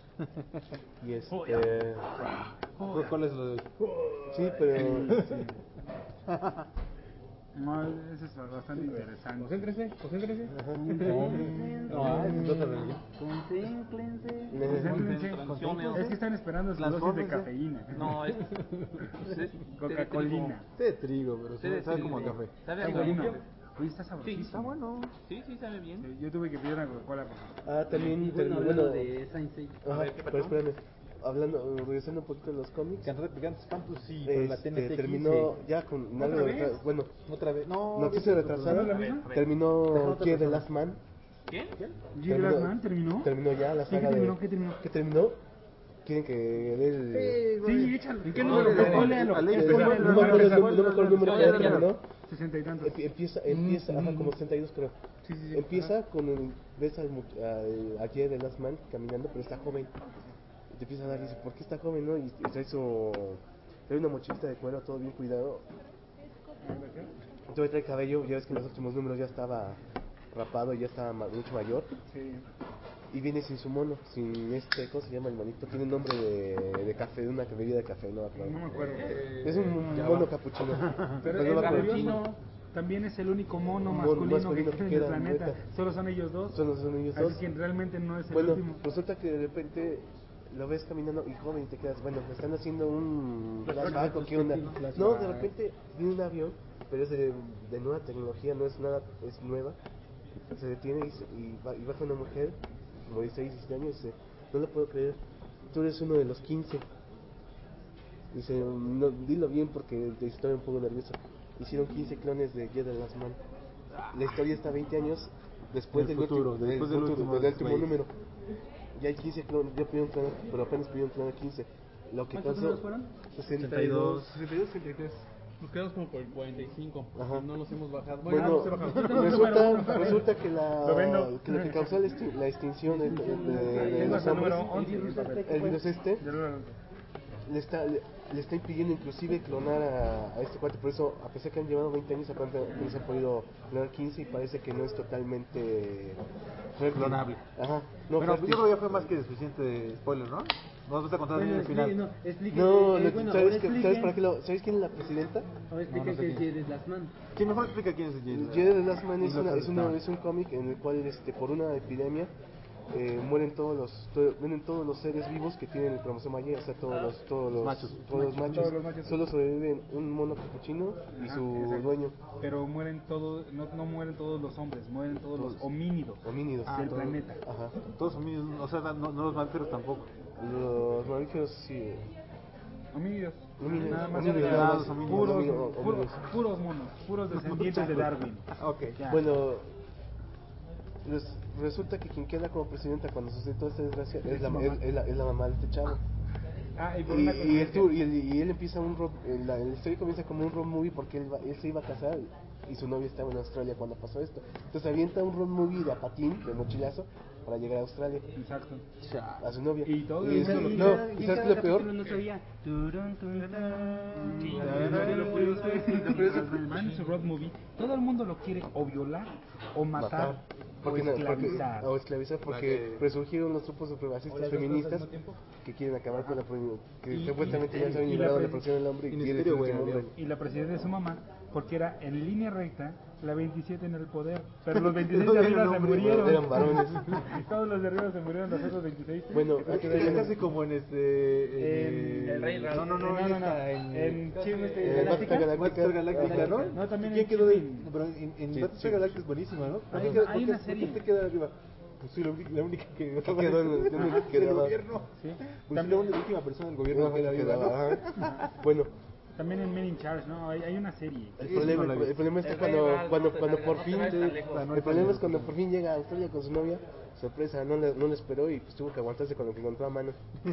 Y ¿Cuál es lo de hoy? sí, pero No, eso es bastante interesante. Concéntrese. No, es otra religión. Es que están esperando su dosis de cafeína. No, es Coca-Colina. Té de trigo, pero sabe como a café. ¿Sabe Está a bueno. café? Oye, está sabrosísimo. Está bueno. Sí, sabe bien. Sí, yo tuve que pedir una Coca-Cola. también Hablando bueno, de Saint ajá, pero espérame, regresando un poquito a los cómics, Gigantes Campus sí, pero la TNT terminó ya con algo bueno, otra vez. No, noticia retrasada, terminó Year the Last Man. ¿Quién? ¿G. Last Man terminó? Terminó ya la saga ¿Qué terminó? ¿Quieren que dé el...? Sí, échalo. ¿En qué No, número? no me acuerdo el número que terminó. 60 y tantos. Empieza como 62 creo. Sí. Empieza con ves a Year the Last Man caminando, pero está joven. Y te empieza a dar y dice, ¿por qué está joven, no? Y trae una mochilita de cuero, todo bien cuidado. Todavía trae cabello, ya ves que en los últimos números ya estaba rapado y ya estaba mucho mayor. Sí. Y viene sin su mono, sin ¿cómo se llama el monito? Tiene un nombre de café, de una bebida de café, no me acuerdo. No me acuerdo. Es un mono capuchino. Pero no me el acuerdo. capuchino también es el único mono masculino que queda en el planeta. Solo son ellos dos. Solo son ellos dos. Así que realmente no es el Bueno, último. resulta que de repente lo ves caminando y joven y te quedas, bueno, me están haciendo un flashback o qué onda. No, de repente viene un avión, pero es de nueva tecnología, no es nada, es nueva. Se detiene y baja una mujer, como 16, 17 años, y dice, no lo puedo creer, tú eres uno de los 15. Dice, no, dilo bien porque estoy un poco nervioso. Hicieron 15 clones de Year the Last Man. La historia está 20 años después del último número. Ya hay 15 clones, ya pidieron clon, pero apenas pidieron clon 15. Lo que ¿Cuántos causó números fueron? 62. 63. Nos quedamos como por el 45. Ajá. No los hemos bajado. Bueno, se bajaron. resulta que lo que causó la extinción de los hombres, el virus le está impidiendo inclusive clonar a este cuate. Por eso, a pesar que han llevado 20 años, apenas han podido clonar 15 y parece que no es totalmente clonable. Ajá. No, Bueno, yo creo que ya fue más que suficiente de spoiler, ¿no? Nos a contar bien el final. ¿Sabes quién es la presidenta? Explica que es Year the Last Man. Sí, mejor explica quién es el Jedi. Year the Last Man es un cómic en el cual por una epidemia mueren todos los seres vivos que tienen el cromosoma Y, o sea, todos los machos. Solo sobreviven un mono capuchino y su dueño. Pero mueren todos, no mueren todos los hombres, mueren todos los homínidos del planeta. Ajá. Todos homínidos, o sea, no los mamíferos tampoco. Los mamíferos sí. Homínidos. Nada más. Puros monos, puros descendientes de Darwin. Ok. Ya. Bueno, resulta que quien queda como presidenta cuando sucede toda esta desgracia es la mamá de este chavo. Y por una y él empieza la historia comienza como un road movie porque él se iba a casar y su novia estaba en Australia cuando pasó esto. Entonces avienta un road movie de a patín, de mochilazo, para llegar a Australia. Exacto. A su novia. Y todo ¿Y sabes qué es lo peor? No sabía. Su road movie, todo el mundo lo quiere o violar o matar. o esclavizar porque resurgieron los grupos supremacistas feministas que quieren acabar con la que supuestamente ya se han liberado de la presión del hombre y quieren ser el hombre. Y la presidenta de su mamá, porque era en línea recta la 27 en el poder, pero los 26 de arriba se murieron. Eran varones. Todos los de arriba se murieron, los otros 26. Bueno, casi como en El Rey Ralph. En Battlestar Galáctica, ¿no? No, también ¿Quién en quedó Shipping. pero en Battlestar Galáctica es buenísima, ¿no? Hay una serie. ¿Quién te queda arriba? Pues sí, la única que quedó en el del gobierno. Sí. Pues la última persona del gobierno que queda viva, ¿no? Bueno, También en Men in Charge, ¿no? Hay una serie. el problema es cuando por fin el problema es cuando por fin llega a Australia con su novia, sorpresa, no le esperó y pues tuvo que aguantarse con lo que encontró a mano.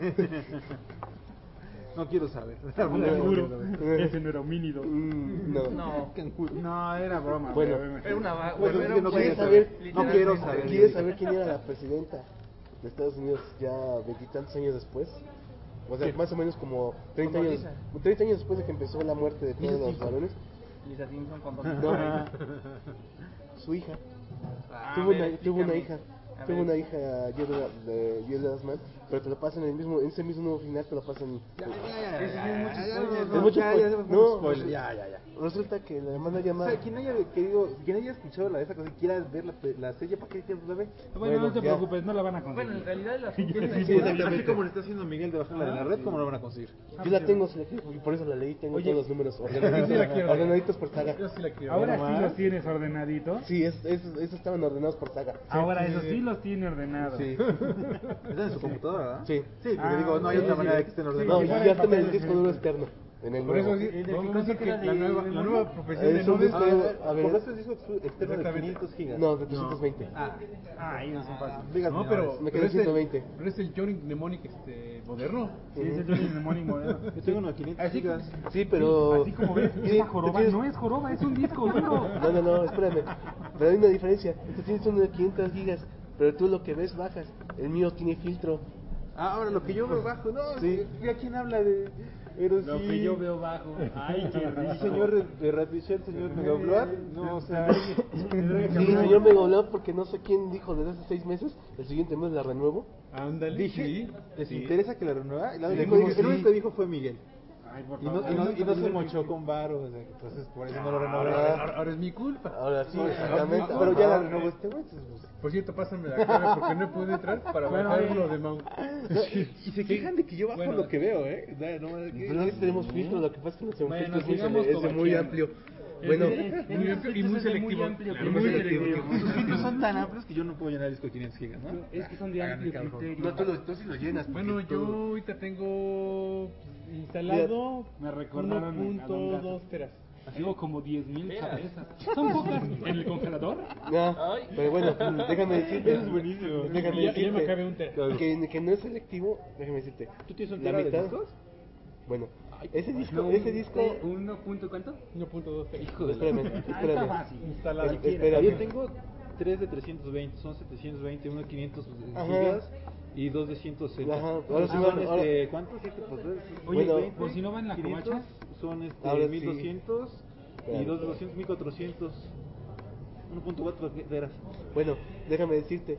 No quiero saber. Canguro. Ese no era homínido. No. No, era broma. Bueno, Era una Bueno, era yo un no güey, quiero saber. literalmente. No quiero saber. ¿Quieres saber quién era la presidenta de Estados Unidos ya veintitantos años después? O sea, más o menos como 30 años después de que empezó la muerte de todos los varones. Lisa Simpson con dos. No, su hija. Tuvo una hija. Tuvo una hija Jill Osman, pero te lo pasan en ese mismo nuevo final, te lo pasan. Ya. Resulta que la hermana llama. O sea, quien haya escuchado la de esa cosa y quiera ver la serie, ¿para qué quieres la ve? Bueno, no te ya. preocupes, no la van a conseguir. Bueno, en realidad el Sí, asunto así como le está haciendo Miguel de bajarla de la red, ¿cómo lo van a conseguir? Yo la tengo selectiva y por eso la leí, tengo todos los números ordenaditos por saga. Yo sí la quiero. Ahora sí los tienes ordenaditos. Sí, esos estaban ordenados por saga. Ahora eso sí los tiene ordenados. Sí. Está en su computadora, ¿verdad? Sí. Sí, porque digo, no hay otra manera de que estén No, ordenados. y ya está en el disco duro externo. En el Por eso nuevo. sí, vamos a decir que la nueva profesión de Es un Nobel. disco, a ver, Por eso es disco externo de 500 gigas. no, de 320. Ahí no son fáciles. Díganme, No, pero me pero quedé es el- 120. Pero es el Johnny Mnemonic moderno. Sí, es el Johnny Mnemonic moderno. Yo tengo uno de 500 Así, gigas. Sí, pero. así como ves, Sí, esa joroba tienes- no es joroba, es un disco duro. No, espérame. Pero hay una diferencia. Tú tienes uno de 500 gigas, pero tú lo que ves bajas. El mío tiene filtro. Ahora lo que yo veo bajo, no, Sí. ¿a quién habla de...? Pero Lo sí, que yo veo bajo. Ay, qué rico. el señor de Radishel, señor Megabloat, no, o sea... Sí, señor Megabloat, porque no sé quién dijo desde hace 6 meses. El siguiente mes la renuevo. Ándale. Dije, Sí. ¿les interesa que la renueva? Sí, El único que dijo fue Miguel. Ay, por Y no, favor. y no se mochó con varo, o sea, entonces por eso no lo renovó. Ahora es mi culpa. Ahora sí, exactamente. Pero ya la renovó este güey, entonces, pues, Por cierto, pásame la clave porque no pude entrar para bajar lo de Mau. y se quejan de que yo bajo Bueno. lo que veo, ¿eh? Pero no tenemos filtro, lo que pasa es que nuestro Bueno, filtro es muy sigamos es de muy covacheando. amplio. Bueno, Muy amplio y muy selectivo. amplio, Claro, muy muy selectivo. selectivo. Sus filtros son tan amplios que yo no puedo llenar el disco de 500 gigas, ¿no? Es que son de amplio criterio. no, tú sí lo llenas. Bueno, porque yo tú- ahorita tengo instalado Me recordaron a Don 1.2 Gato. teras. Tengo como 10,000 cabezas. Son pocas en el congelador. No, pero bueno, déjame decirte. Eso es buenísimo. Déjame Ya me decirte acabé un tera. que no es selectivo. Déjame decirte. ¿Tú tienes un La tera de mitad. discos? Bueno, ese disco. ¿1 punto cuánto? 1.2 teras. Espérame, Ah, está espérame. fácil. Instalado. Espera, Yo tengo 3 de 320, son 720, uno de 500 Ajá. gigas y 2 de 160. Ajá, ahora sí son van- ahora- ¿cuántos? 7 por 3. Oye, Bueno, por si no va en la 500 covacha. son Ahora sí. 1200 y Espérame. 2 de 200, 1400. 1.4 teras. Bueno, déjame decirte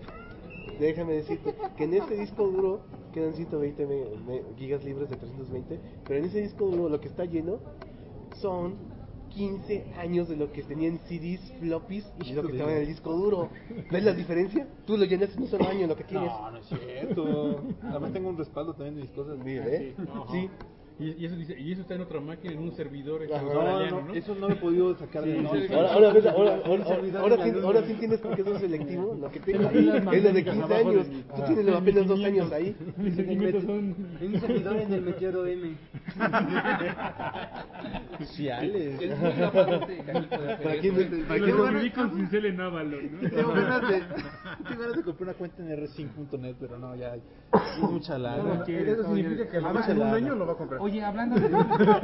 que en ese disco duro quedan 120 gigas libres de 320, pero en ese disco duro lo que está lleno son 15 años de lo que tenían CDs, floppies y lo que estaba en el disco duro. ¿Ves la diferencia? Tú lo llenas en un solo año lo que tienes. No, no es cierto. Además tengo un respaldo también de mis cosas. ¿Eh? Sí. Y eso dice, y eso está en otra máquina, en un servidor Ajá. australiano, No, ¿no? eso no lo he podido sacar de no, mi sí. Ahora sí entiendes por qué sos selectivo. Lo que tengo ahí es lo de 15 años. Tú tienes apenas 2 años ahí. Mis sentimientos son. En un servidor en el Meteoro M. Ciales. es muy capaz de Caquito de hacer ¿Para eso. quién Luego no? viví con Cincel en Ávalo, ¿no? Tengo ganas de comprar una cuenta en r5.net, pero no, ya es mucha lana. Eso significa que en un año lo va a comprar. Oye, hablando de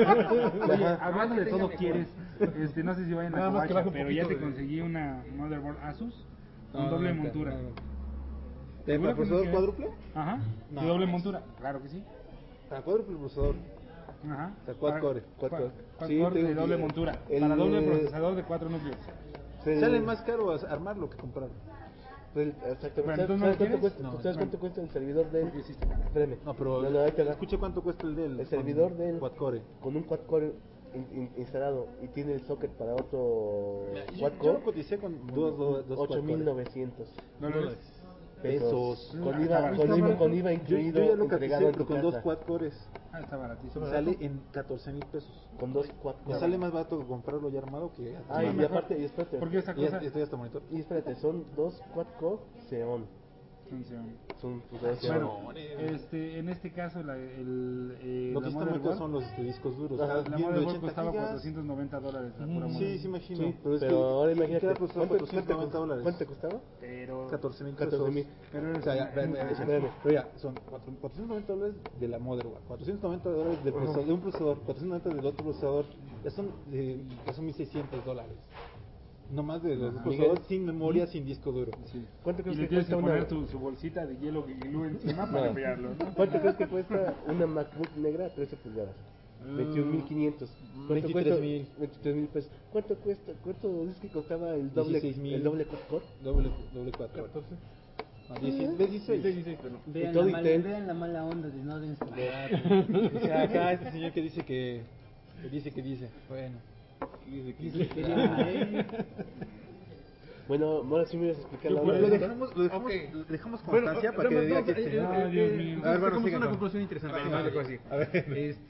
todo quieres, no sé si vayan a Nada más que Covacha, baje un pero ya te poquito de- conseguí una motherboard Asus con No, doble nunca, montura. no. ¿Seguro ¿Para que no procesador quieres? cuádruple? Ajá, No. de doble montura, claro que sí. Para cuádruple procesador. Ajá. O sea, quad core. Quad core. Quad Sí, core de tengo doble que- montura, el- para doble procesador de 4 núcleos. Se- Sale más caro armarlo que comprarlo. Exactamente. Bueno, ¿tú no ¿Sabes lo cuánto tienes? cuesta? No, ¿Sabes cuánto cuesta el servidor del? Espérame. No, pero No, ahí te va. escuché cuánto cuesta el del El servidor del quad-core. con un quad-core instalado y tiene el socket para otro Yo quad-core, lo coticé con dos 8,900 ¿Dólares? pesos. Con Está IVA Yo incluido, ya lo entregado coticé, en pero tu con dos casa. quad-cores. Ah, está baratísimo. Me sale en 14,000 pesos. Con dos Me quad-core. sale más barato que comprarlo ya armado que... Ah, y mejor. aparte, y espérate. Porque esa Ya cosa... estoy hasta monitor. Y espérate, son dos quad-core Xeon. Funciona. Son procesadores Xeon. Bueno, en este caso Lo la que está muy motherboard, caro son los discos duros. Ajá. la Bien de motherboard 80 costaba gigas. $490 la pura Sí, motherboard. sí imagino. Sí, pero es pero que ahora imagínate, cada procesador $490. ¿cuánto te costaba? Pero 14,000 14,000. pesos. Pero O sea, ya, Espérame. pero ya, son $490 de la motherboard, $490 del procesador, de un procesador, $490 del otro procesador, ya son $1,600. No más de los procesadores sin memoria, sin disco duro. sí. ¿Cuánto Y crees le que tienes que cuesta poner una? su bolsita de hielo que glue encima para enfriarlo, ¿no? ¿Cuánto crees que cuesta una MacBook negra 13 pulgadas? 21,500. ¿Cuánto 23,000. 23,000 pesos. ¿Cuánto cuesta? ¿Cuánto dices que costaba el doble 16,000. el doble quad-core? Doble 4. 14. No, 16. Vean, Y todo Intel. vean la mala onda de no den su O sea, acá este señor que dice que dice. Bueno. Bueno, ahora sí me vas a explicar la Lo hora. dejamos constancia para que diga que este... Ay, Dios mío. A ver, bueno, Sacamos sigan una con- conclusión interesante. A ver, nomás le puedo decir. a ver.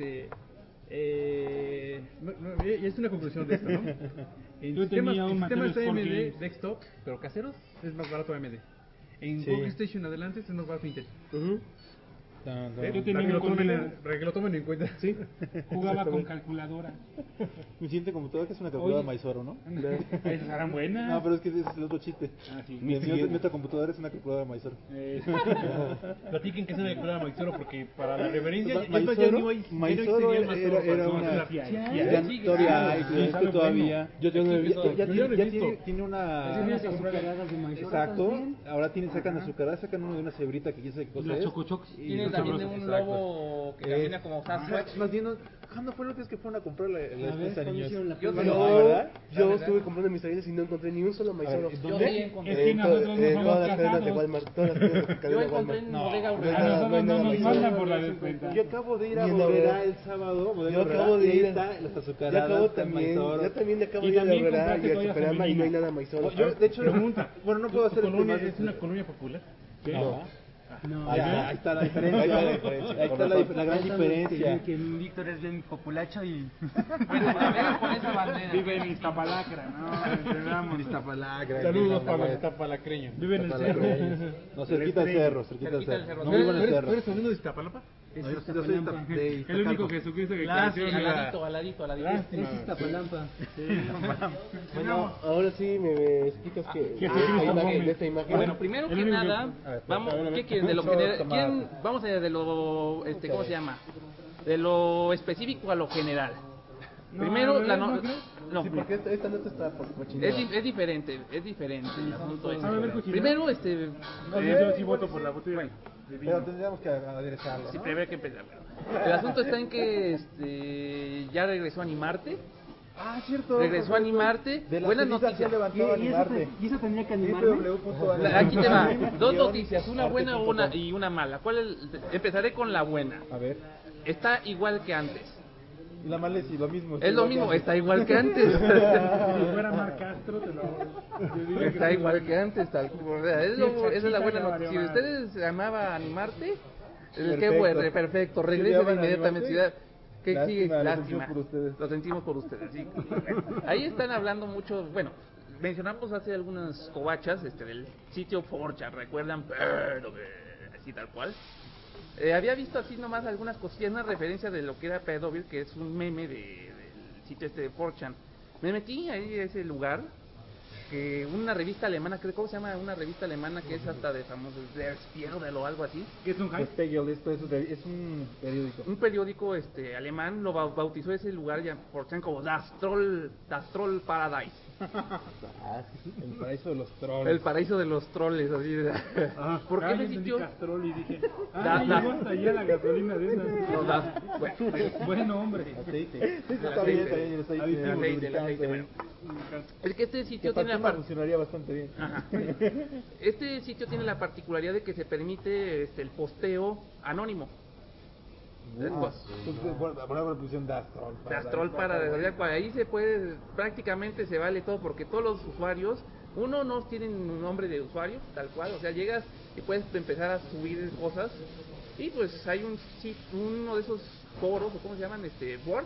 Es una conclusión de esto, ¿no? En Yo tenía un sistemas Mattel AMD Games. desktop, pero caseros, es más barato AMD. En Sí. Workstation adelante es más barato Intel. Ujú. Yo tenía Para que, un conmigo. para que lo tomen en cuenta. Sí. Jugaba con calculadora. Mi siguiente computadora que es una calculadora Oye. Maizoro, ¿no? Esas eran buenas. No, pero es que ese es el otro chiste. Ah, sí. Mi otra computadora es una calculadora Maizoro. Platiquen que es una calculadora Maizoro porque para la referencia Maizoro era una... Todavía hay, existe todavía. Tiene una... Unas azucaradas de maíz. Exacto, ahora sacan azucarada, sacan uno de una cebrita que ya sé qué cosa Las es. chocochocs. Tiene también un lobo que camina como Sasquatch. Más bien, ¿cuándo fue la vez que fueron a comprar la despensa, ¿cuándo niños? hicieron la Yo prueba? ¿verdad? Yo estuve comprando mis cereales y no encontré ni un solo Maizoro. Yo sí encontré. Es que nosotros no somos todas las cadenas de casados. Walmart, todas las cadenas de Yo cadena encontré Walmart. en bodega A Aurrera. no hay nosotros no nada nos Maizoro. mandan por la descuenta. Yo acabo de ir a Ni en la Obrera Obrera. el sábado, Yo acabo de y ahí ir está las Yo azucaradas, acabo está el también, Maizoro. yo también acabo Y de ir a también Obrera compraste y a toallas Superama y no hay femeninas. nada Maizoro. Yo, de hecho, Pregunta. bueno, no puedo hacer colonia este es una colonia popular. No. No, Ahí está la diferencia. Ahí está la diferencia. Ahí está la gran diferencia. Que Víctor es bien populacho y... Bueno, navega con esa bandera. Vive en Iztapalacra, ¿no? Entendamos. Saludos para los tapalacreños. Vive en el cerro. No, cerquita del cerro, cerquita del Cerquita del cerro. cerro. No vivo en el ¿Tú cerro. eres sobrino de Iztapalapa? No, yo soy de El único Jesucristo que creció en la... Al ladito. Lástima. Es Iztapalampa. Bueno, ahora sí me explicas que de esta imagen. Bueno, primero que nada, vamos, ¿qué quieren? De lo general, ¿quieren? Vamos a ir de lo, ¿cómo se llama? De lo específico a lo general. Primero, no, Sí, porque esta nota está por cochinera. es diferente el asunto es. A ver, cochinero. Primero, Yo sí voto por la botella. Pero tendríamos que aderezarlo, sí, ¿no? primero hay que empezar. El asunto está en que ya regresó a Animarte. Ah, cierto. Regresó a Animarte. De la Buenas ceniza se ha noticias. levantado a animarte. ¿Y eso tendría que animarme? Aquí te va. Dos noticias, una buena y una mala. Empezaré con la buena. A ver. Está igual que antes. Y la mala es lo mismo. Es lo mismo, está igual que antes. Si fuera Mar Castro, te lo... Está igual que antes, tal cual. Esa es la buena Ya noticia. Si valió ustedes amaba Animarte, qué Perfecto. bueno, perfecto. ¿Sí Regresen llaman inmediatamente. Animarte? Que sigue, Lástima, lo lástima. sentimos por ustedes. Lo sentimos por ustedes, sí. Ahí están hablando mucho, bueno, mencionamos hace algunas covachas del sitio 4chan, ¿recuerdan? Pero así tal cual. Había visto así nomás algunas cosillas, una referencia de lo que era Pedovil, que es un meme del sitio de 4chan. Me metí ahí a ese lugar, que una revista alemana, ¿cómo se llama? Una revista alemana que es hasta de famoso, Der Spiegel o algo así. ¿Qué es un hype? Spiegel, esto es un periódico. Un periódico alemán lo bautizó ese lugar ya por como Das Troll Paradise. El paraíso de los trolls. El paraíso de los troles, así de... ¿Por qué yo ese entendí sitio? Castrol y dije, Da- llegó hasta allá la gasolina de esas. No, bueno, Bueno, hombre. Aceite. Está bien, está bien, el aceite. el aceite, bueno. Es que este sitio tiene tema funcionaría bastante bien. Ajá. Este sitio tiene la particularidad de que se permite el posteo anónimo. Por la pusieron Dastrol. Dastrol para desarrollar. Ahí se puede, prácticamente se vale todo porque todos los usuarios, uno no tienen un nombre de usuario, tal cual, o sea, llegas y puedes empezar a subir cosas y pues hay uno de esos foros, o cómo se llaman, boards,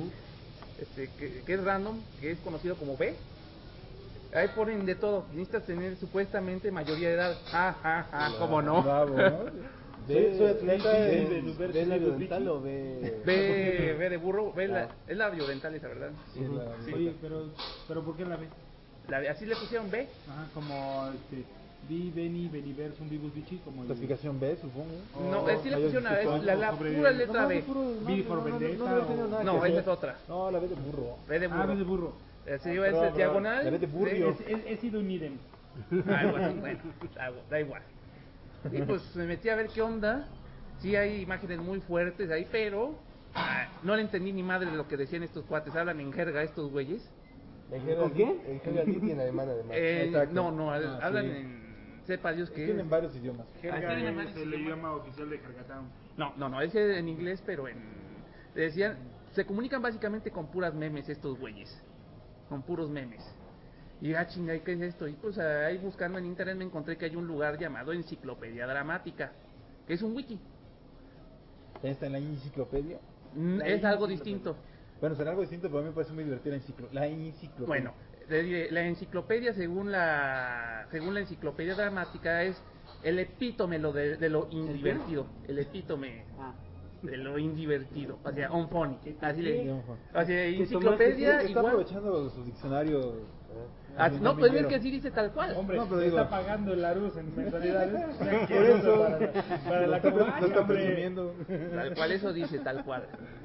que es random, que es conocido como B. Ahí ponen de todo, necesitas tener supuestamente mayoría de edad. ¿Cómo no? Bravo, ¿no? ¿Soy atleta de labio dental o B de burro, es labio dental esa, ¿verdad? Sí, Sí. Oye, pero ¿por qué la B? Así le pusieron B. Ajá, como Beni, Beniversum, Vivus Vici, como clasificación B, supongo. No, sí le pusieron la pura letra B. B for Vendetta. No, esa es otra. No, la B de burro. B de burro. B de burro. Es diagonal. La B de burro. He sido un idem. Algo así, bueno, da igual. Y pues me metí a ver qué onda. Sí hay imágenes muy fuertes ahí, pero no le entendí ni madre de lo que decían estos cuates. Hablan en jerga estos güeyes. ¿En qué? En jerga litia en alemán, además. No, hablan en... Sepa Dios que tienen varios idiomas. Jerga es el idioma oficial de Jergatown. No, es en inglés, pero decían, se comunican básicamente con puras memes estos güeyes. Con puros memes. Y chinga, ¿qué es esto? Y pues ahí buscando en internet me encontré que hay un lugar llamado Enciclopedia Dramática, que es un wiki. ¿Está en la enciclopedia? Es algo distinto. Bueno, será algo distinto, pero a mí me parece muy divertida la enciclopedia. Bueno, la enciclopedia, según la Enciclopedia Dramática, es el epítome de lo indivertido. El epítome de lo indivertido. O sea, on funny. Así le digo. O sea, enciclopedia está igual. aprovechando su diccionario. No, pues es que así dice tal cual. Hombre, no, pero está pagando el Arus en mensualidades. Por eso, para la covacha, está hombre. presumiendo. Tal cual, eso dice, tal cual.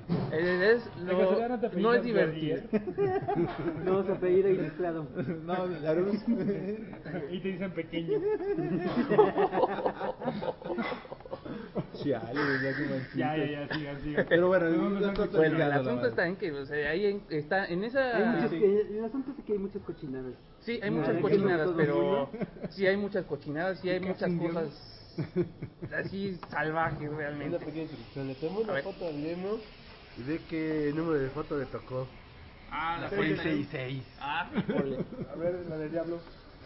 No es divertido. No vas a pedir ilustrado. No, Larus. Y te dicen pequeño. Chale, Ya, sigan. Pero bueno, el asunto está en que, o sea, ahí está, en esa... El asunto es que hay muchas cochinadas. Sí, hay muchas cochinadas, pero... Sí, hay muchas cochinadas, sí hay muchas cosas así salvajes realmente. Una pequeña introducción. Le tomé una foto al demo y ve que el número de foto le tocó. La 666. Híjole. A ver, la del diablo.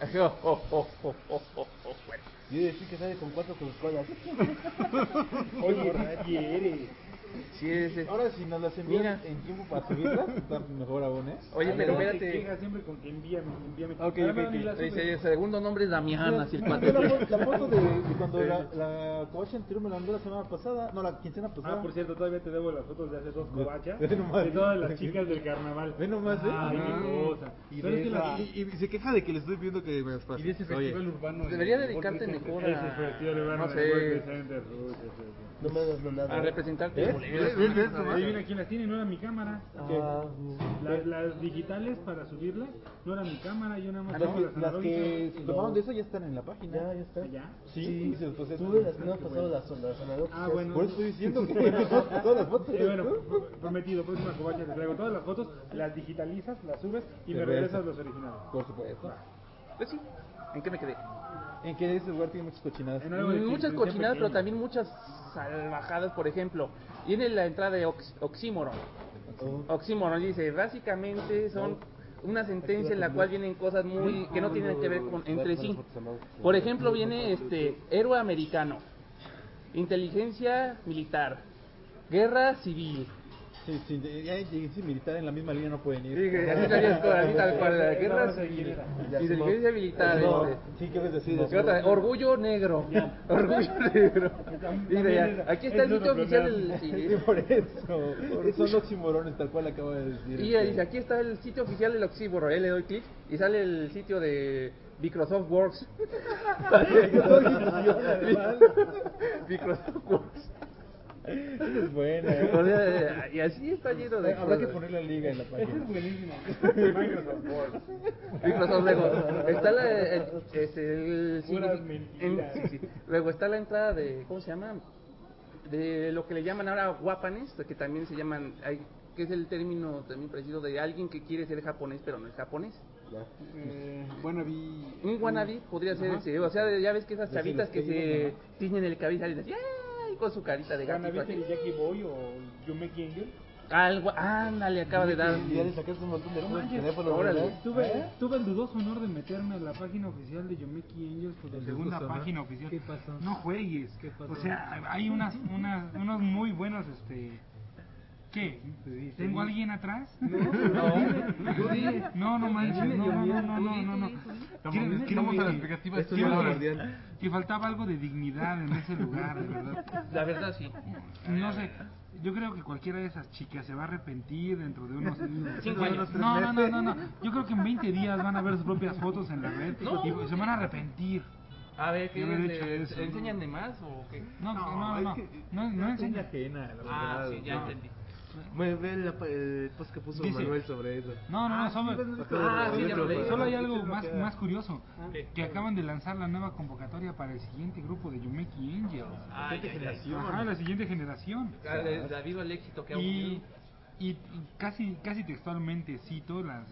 Bueno. Yo decía que sale con 4 Coca-Colas. Oye, quiere. Sí, Ahora si nos las envían en tiempo para subirlas, está mejor aún, ¿eh? Oye, pero Te espérate. quejas siempre con que envíame. Ok. Dice, el segundo nombre es Damián, así el La cuate. foto de cuando la covacha anterior me la mandó la semana pasada, no, la quincena pasada. Por cierto, todavía te debo las fotos de hace 2 covachas. Ve nomás. De todas las chicas del carnaval. Ve nomás, Ay, qué cosa. Y, Pero es que y se queja de que le estoy viendo que me pasa. Y de ese festival urbano. Debería dedicarte mejor Ese festival urbano no de World sé, Center. No me hagas nada. a representarte. Adivina quién las tiene, no era mi cámara. Las digitales para subirlas, no era mi cámara, yo nada más tengo las Las que analógicas. se tomaron de eso ya están en la página. Ya está. ¿Ya? Sí, se pues, Tuve las que no han pasado las analógicas. Ah, bueno. Por eso estoy diciendo que todas las fotos. Bueno, prometido, próxima covacha te traigo todas las fotos, las digitalizas, las subes y me regresas los originales. Por supuesto. Pues sí. ¿En qué me quedé? En que ese lugar tiene muchas cochinadas. En algo de Muchas que cochinadas, pero pequeño. también muchas salvajadas. Por ejemplo, viene la entrada de Oxímoron. Oxímoron dice, básicamente son una sentencia en la cual vienen cosas muy que no tienen que ver con entre sí. Por ejemplo, viene héroe americano, inteligencia militar, guerra civil. Sí, ya inteligencia militar en la misma línea no pueden ir. Sí, así tal cual, la guerra civil, inteligencia militar. Sí, ¿qué ves decir? Orgullo negro. Orgullo negro. Mira, ya, aquí está el sitio oficial del... Sí, por eso. Son oximorones, tal cual acaba de decir. Y dice, aquí está el sitio oficial del Oxímoron. Le doy clic y sale el sitio de Microsoft Works. Microsoft Works. Esa es buena. O sea, y así está lleno de Habrá que cosas. poner la liga en la página. Es buenísimo. Microsoft Word. Microsoft luego está el Puras mentiras. luego está la entrada de, ¿cómo se llama? De lo que le llaman ahora guapanes, que también se llaman, que es el término también preciso de alguien que quiere ser japonés pero no es japonés. Wannabe. Un wannabe podría ser ese, o sea, ya ves que esas chavitas que se tiñen el cabello y dicen, ¡ay! Con su carita de gatito ¿Wannabe aquí. de Jackie Boy o Yumeki Angel? Algo, ándale, acaba de dar. Y ya le sacaste un montón de teléfonos. Órale. ¿verdad? Tuve el dudoso honor de meterme a la página oficial de Yomeki Angels, por la El segunda dudoso honor. página oficial. ¿Qué pasó? No juegues. ¿Qué pasó? O sea, hay unos muy buenos, ¿qué? Sí, ¿Tengo alguien atrás? No, No manches, no. Estamos a la expectativa de Esto Steve es Lauer. guardián. Que faltaba algo de dignidad en ese lugar, de verdad. La verdad sí. No sé, yo creo que cualquiera de esas chicas se va a arrepentir dentro de unos 5 años. No. Yo creo que en 20 días van a ver sus propias fotos en la red y se van a arrepentir. A ver, ¿qué Yo me he dicho eso. le enseñan de más o qué? No enseña. ajena, la Ah, verdad. sí, ya entendí. Ve el post que puso Dice- Manuel sobre eso. No, sí, ya lo leí. solo hay algo más curioso, ¿Qué? que acaban de lanzar la nueva convocatoria para el siguiente grupo de Yumeki Angels. Ajá, la siguiente generación. Debido al éxito que ha Y, obtenido. y casi textualmente cito los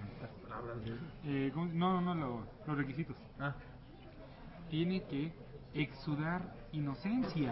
requisitos. Tiene que exudar inocencia,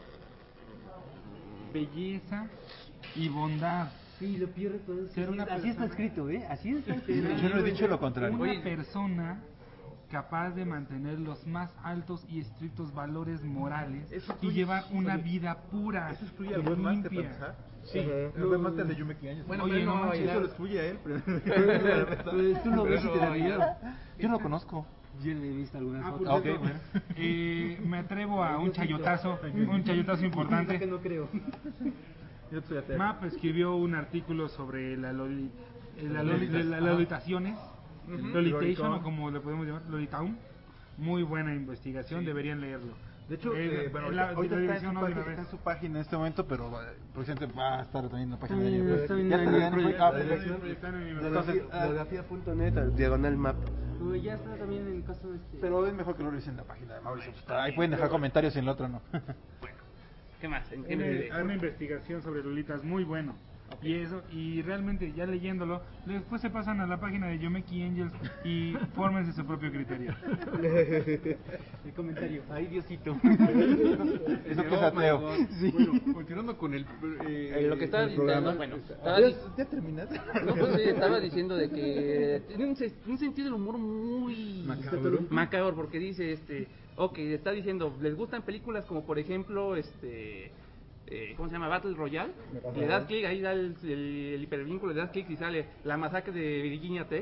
belleza y bondad. Sí, lo peor de todo es que Ser una así está persona- escrito, ¿eh? Así está escrito. Yo no he dicho lo contrario. Una persona capaz de mantener los más altos y estrictos valores morales Eso y excluye- llevar una oye, vida pura ¿Eso excluye al y webmaster para limpia. empezar? Sí. El webmaster de Yumeki Años. Bueno, Oye, pero no no, manches, Eso bailar. lo excluye a él. Pues tú lo ves y te da miedo. Yo no lo conozco. Yo le he visto algunas fotos. Ah, ok, bueno. Me atrevo a un chayotazo importante. Que no creo. Yo soy ateo. Map escribió un artículo sobre las lolitaciones, lolitation o como le podemos llamar, lolitown. Muy buena investigación, deberían leerlo. De hecho, bueno, la ahorita está, dirección no de una está vez. en su página en este momento, pero próximamente va a estar también en la página de También Anime. está en Ya Anime está Project. ah, La dirección Están en el- Entonces, geografía.net diagonal map. Uy, ya está también en el caso de pero es mejor que lo revisen en la página de Mauricio. Ahí pueden dejar comentarios y en la otra no. ¿Qué más? ¿En qué me quedé? Una investigación sobre Lolitas muy bueno. Y realmente ya leyéndolo, después se pasan a la página de Yomeki Angels y fórmense su propio criterio. el comentario. Ay, Diosito. Eso que es ateo. Bueno, continuando con el Lo que estaba el programa. diciendo, bueno, ¿Ya terminaste? no, pues sí, estaba diciendo de que tiene un sentido del humor muy macabro porque dice, está diciendo, les gustan películas como por ejemplo, ¿cómo se llama? Battle Royale. Le das clic, ahí da el hipervínculo, le das clic y sale La Masacre de Virginia Tech.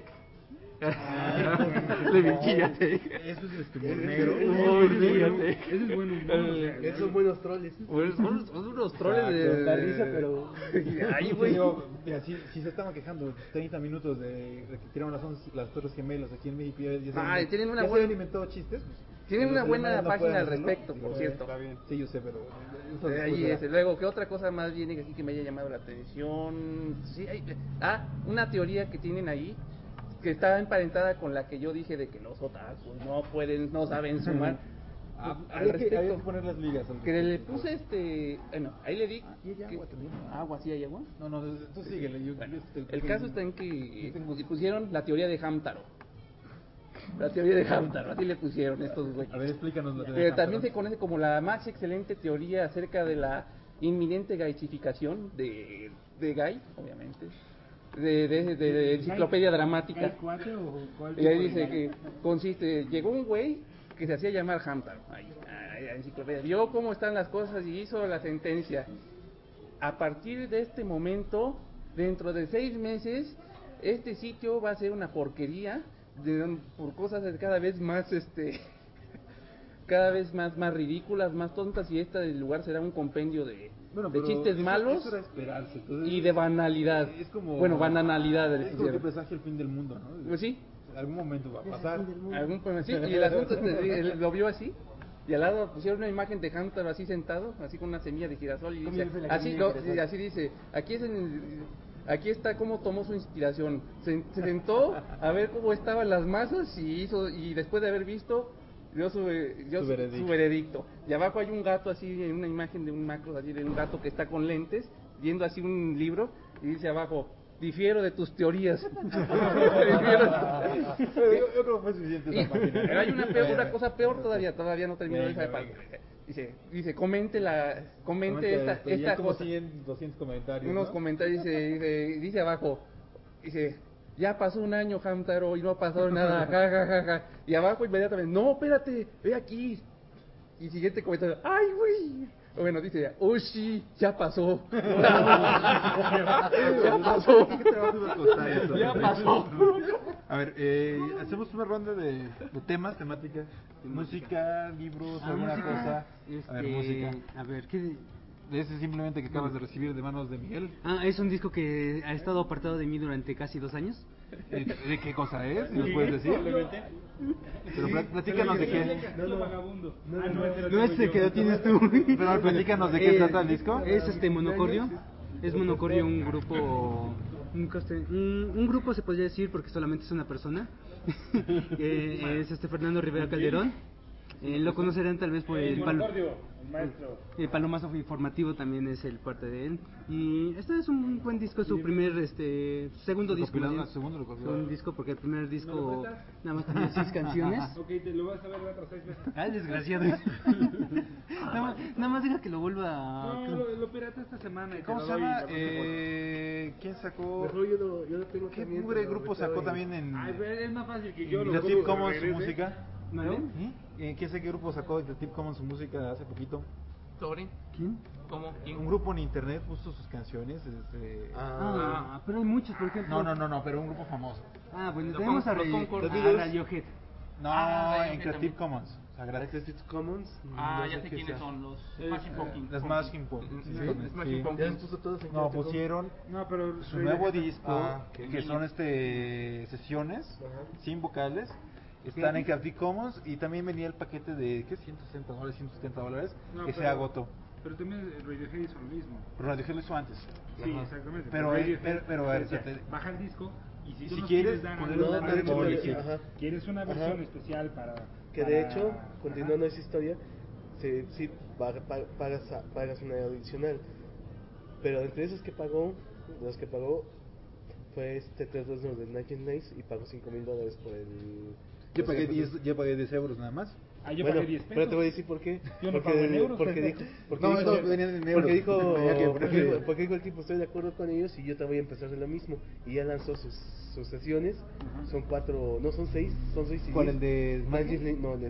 De Virginia Tech. Eso es humor negro. Virginia Tech. Ese es bueno. Esos son buenos troles. Son unos troles de... Da risa, pero. Ay, güey. Mira, si se estaban quejando 30 minutos de que tiraron las Torres Gemelas aquí en México, Tienen una ya se buena- habían inventado chistes. Tienen una Los buena alemanes no página pueden al hacerlo. respecto, por cierto. Está bien. Sí, yo sé, pero Ahí es. Luego, ¿qué otra cosa más viene aquí que me haya llamado la atención? Sí, una teoría que tienen ahí que está emparentada con la que yo dije de que los otakus no saben sumar. Al había que respecto, poner las ligas. al que le respecto. puse bueno, ahí le di. ¿Y hay agua también? ¿Agua? ¿Sí hay agua? No, tú síguele. Bueno, el caso está en que pusieron la teoría de Hamtaro. La teoría de Hamtaro, así le pusieron estos güeyes. A ver, explícanos la teoría de También se Hamtaro. conoce como la más excelente teoría acerca de la inminente gaichificación de Gai, obviamente. De enciclopedia dramática. ¿Hay cuate o cuál Y ahí tipo dice de- que consiste, llegó un güey que se hacía llamar Hamtaro, ahí, la enciclopedia, vio cómo están las cosas y hizo la sentencia. A partir de este momento, dentro de 6 meses, este sitio va a ser una porquería por cosas cada vez más cada vez más ridículas, más tontas, y del lugar será un compendio de chistes malos Eso era esperarse. Entonces, y de banalidad. Es como. Banalidad le Es como que pusieron. presagio el fin del mundo, ¿no? Pues sí, En algún momento va a pasar. sí, y el asunto él lo vio así. Y al lado pusieron una imagen de Hamtaro así sentado, así con una semilla de girasol y dice, Comiéndose la así, semilla de girasol. así dice, aquí está cómo tomó su inspiración. Se sentó a ver cómo estaban las masas y después de haber visto dio su veredicto. Y abajo hay un gato así, una imagen de un macro así de un gato que está con lentes viendo así un libro y dice abajo, difiero de tus teorías. Yo creo que fue suficiente esa página. Pero hay una cosa peor todavía no terminó esa parte. Dice, comente esta como cosa. 100, 200 comentarios. Unos ¿no? comentarios dice abajo, dice, ya pasó un año, Hamtaro, y no ha pasado nada, ja, ja, ja, ja. Y abajo inmediatamente, no, espérate, ve aquí. Y siguiente comentario, ay, güey. Bueno, dice, oh, sí, ya pasó. Ya pasó. ¿Qué trabajo iba a costar eso? Ya pasó. A ver, hacemos una ronda de temas, temáticas, música, libros, alguna cosa. A ver, música. A ver, ¿qué? Ese simplemente que acabas de recibir de manos de Miguel. Es un disco que ha estado apartado de mí durante casi 2 años. ¿De qué cosa es? ¿Nos puedes decir? Pero platícanos de qué. Vagabundo. No es el que lo tienes tú. Pero platícanos de qué trata el disco. Es Monocordio. Es Monocordio, un grupo. Un grupo se podría decir porque solamente es una persona. Es Fernando Rivera Calderón. Lo conocerán tal vez por el maestro. El palomazo informativo también es el parte de él. Y este es un buen disco, es su primer, segundo disco. Segundo disco porque el primer disco nada más tenía 6 canciones. Ok, te lo vas a ver otros 6 meses. El desgraciado. nada más diga que lo vuelva a... No, lo pirata esta semana. Y ¿Cómo se llama? ¿Quién sacó? Mejor yo lo tengo ¿Qué también, mugre pero grupo ahorita sacó voy. también en Es más fácil que yo lo Creative compro, Commons su regrese. música? ¿Vale? ¿Quién sé qué grupo sacó de Creative Commons su música hace poquito? ¿Sobre? ¿Quién? ¿Cómo? ¿Quién? Un grupo en internet puso sus canciones. Pero hay muchos, por ejemplo. No, pero un grupo famoso. Bueno, Los tenemos a Concord. Radiohead. No, Radiohead en Creative también. Commons. O sea, gratis. Creative Commons. Ah, no ya sé sé qué quiénes sea. son, los Smashing Pumpkins. Las Smashing Pumpkins. Sí, exactamente, Smashing sí. Pumpkins. Ya los puso todos en No, Creative pusieron No, pero su nuevo disco, ok. que son sesiones Ajá. sin vocales. Están en Creative Commons y también venía el paquete de ¿qué? $160, $170 No, que se pero- agotó. Pero también Radiohead hizo lo mismo. Pero Radiohead lo hizo antes. Sí, Ajá. exactamente. Pero, Radiohead pero, a ver, decía, te- baja el disco y si Y tú si nos quieres dar poner algo una para versión el original. Ajá. quieres una Ajá. versión especial para... Que de hecho, continuando esa historia, sí pagas una adicional. Pero entre esos que pagó, fue Tres Dueños de Nine Nights y pagó $5,000 por el... yo pagué 10 euros nada más. Yo Bueno, pagué 10 pesos. pero te voy a decir por qué. Yo no pago en euros, porque pero- dijo, porque No, dijo, no, venían en euros. porque dijo el tipo, estoy de acuerdo con ellos y yo te voy a empezar a hacer lo mismo. Y ya lanzó sus sesiones, son 4, no son 6, son 6 CDs. ¿Cuál, el de No, el de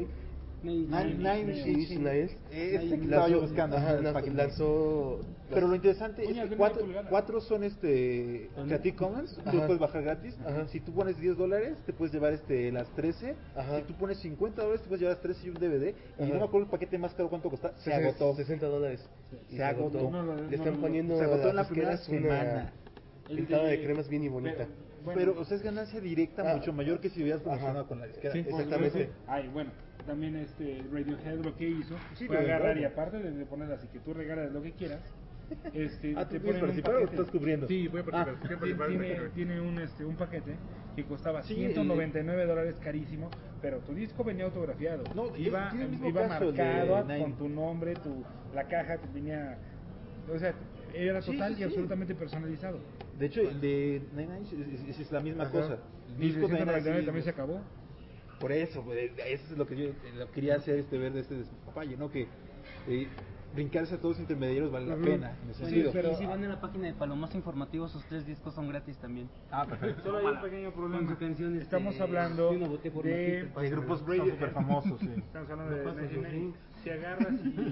Nine Inch Nails. Este que estaba yo buscando. Ajá, en las páginas. lanzó... Pero lo interesante es Uñas que de media pulgada. 4 son Creative Commons, tú Ajá. los puedes bajar gratis. Ajá. Si tú pones $10, te puedes llevar las 13. Ajá. Si tú pones $50, te puedes llevar las 13 y un DVD. Y Ajá. no me acuerdo el paquete más caro cuánto costaba. Se agotó. $60. Y Se agotó. Le están poniendo Se agotó a en la las primera disqueras semana. El pintada de de- cremas bien y bonita. Pero, o sea, es ganancia directa mucho mayor que si hubieras promocionado Ajá. con la disquera. Sí, exactamente. Ay, bueno, también Radiohead lo que hizo Sí, fue lo agarrar de y aparte de poner así que tú regalas lo que quieras, ¿tú te quieres ponen un participar o paquete. estás cubriendo? Sí, voy a participar. Ah, Tiene un paquete que costaba Sí, $199 carísimo, pero tu disco venía autografiado. No, iba tiene el mismo iba caso, el de marcado Nine. con tu nombre, la caja te venía, o sea, era Sí, total sí, y sí. absolutamente personalizado. De hecho, el de Nine Inch es la misma Ajá. cosa. El Y disco de también 199 así, también se acabó. Por eso, eso es lo que yo quería hacer, ver de este despapalle, ¿no? Que brincarse a todos los intermediarios vale la pena, en ese sentido. Pero si van a la página de Palomazo Informativo, sus 3 discos son gratis también. Perfecto. Solo hay un pequeño Con problema. su canción, Estamos hablando Yo no voté por de... Hay grupos súper famosos, sí. Estamos hablando de Nine Nails. Si agarras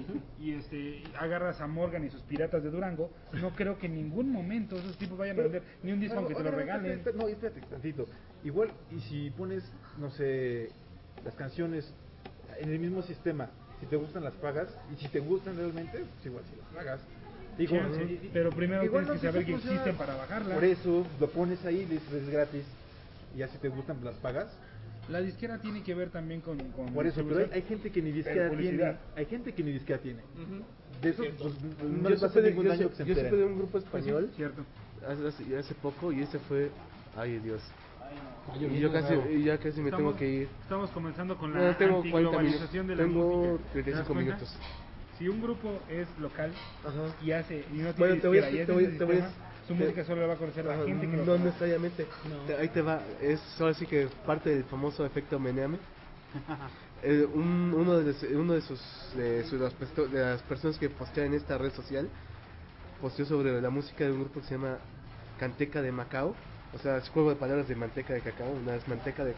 y agarras a Morgan y sus piratas de Durango, no creo que en ningún momento esos tipos vayan a vender ni un disco aunque te lo regalen. No, espérate tantito. Igual, y si pones, no sé, las canciones en el mismo sistema, si te gustan las pagas, y si te gustan realmente, pues igual si las pagas. Digo, Sí, pero primero igual tienes que no saber sé que cómo funciona. existen para bajarla. Por eso lo pones ahí, es gratis, y ya si te gustan, pues las pagas. La disquera tiene que ver también con Por eso, pero distribución. hay gente que ni Pero disquera tiene. publicidad. Hay gente que ni disquera tiene. De eso, pues, no Yo les pasa supe de- ningún yo daño su- que se yo supe de enteren. un grupo español Cierto. hace poco y ese fue... Ay, Dios. Yo Y yo casi, bravo. y ya casi me tengo que ir. Estamos comenzando con No, la tengo 40 minutos. antiglobalización de la Tengo música. ¿Te das 35 cuenta? minutos. Si un grupo es local Ajá. y no tiene Bueno, te voy a disquera y es te voy- ese te voy a- sistema, su música solo la va a conocer la gente que no necesariamente. Ahí te va, es ahora sí que parte del famoso efecto Meneame. Uno de las personas que postean en esta red social posteó sobre la música de un grupo que se llama Canteca de Macao, o sea, es juego de palabras de manteca de cacao, una es Canteca de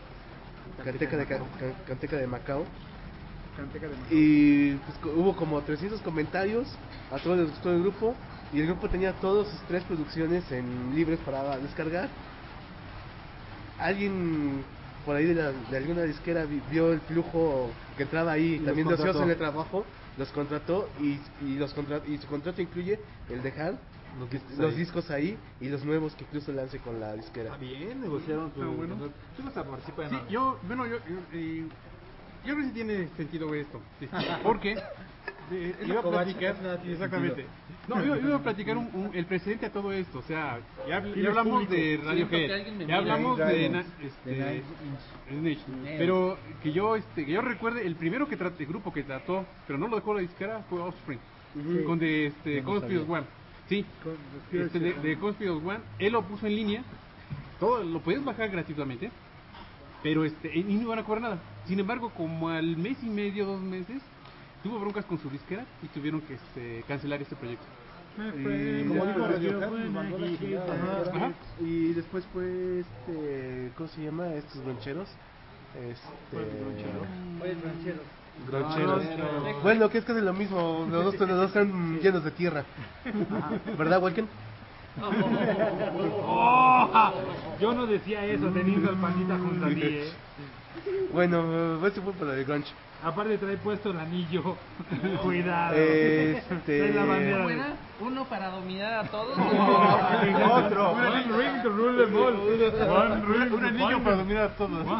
Macao. Y pues, hubo como 300 comentarios, a todos les gustó el grupo, y el grupo tenía todas sus 3 producciones libres para descargar. Alguien por ahí de alguna disquera vio el flujo que entraba ahí, y también deseoso en el trabajo, los contrató y su contrato incluye el dejar los discos ahí y los nuevos que incluso lance con la disquera. Bien, negociaron su... bueno. Tú vas a participar en Sí, algo. yo creo que sí tiene sentido esto. Sí, porque iba a platicar. Exactamente. No, iba a platicar el precedente a todo esto. O sea, ya hablamos de Radiohead, ya hablamos de Nine Inch. Pero que yo recuerde, el primero el grupo que trató, pero no lo dejó la disquera, fue Offspring. Con Conspicuous One. Sí, de Conspicuous One. Él lo puso en línea. Todo lo podías bajar gratuitamente. Pero y no iban a cobrar nada. Sin embargo, como al mes y medio, 2 meses, tuvo broncas con su disquera y tuvieron que cancelar este proyecto. Como dijo Radiohead, nos mandó la chingada. Ajá. Y después fue ¿cómo se llama? Estos groncheros. Groncheros. Bueno, que es casi lo mismo. Los dos están llenos de tierra. ¿Verdad, Walken? Yo no decía eso teniendo al pandita junto a ti, Bueno, este fue por lo de grunge. Aparte trae puesto el anillo. Cuidado. Trae la bandera. ¿Cómo era? ¿Uno para dominar a todos? Otro. One ring to rule them all. One ring. Un anillo para dominar a todos. No,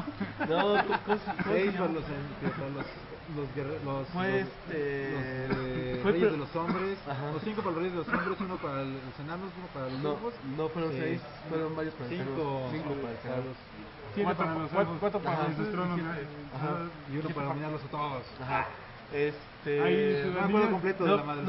los reyes de los hombres, los 5 para los reyes de los hombres, 1 para los enanos, 1 para los elfos. No fueron 6, fueron varios para el 5 para el Senado. 7 para los elfos. 4 para los tronos. y 1 para dominarlos a todos. Ahí no me acuerdo completo de la madre.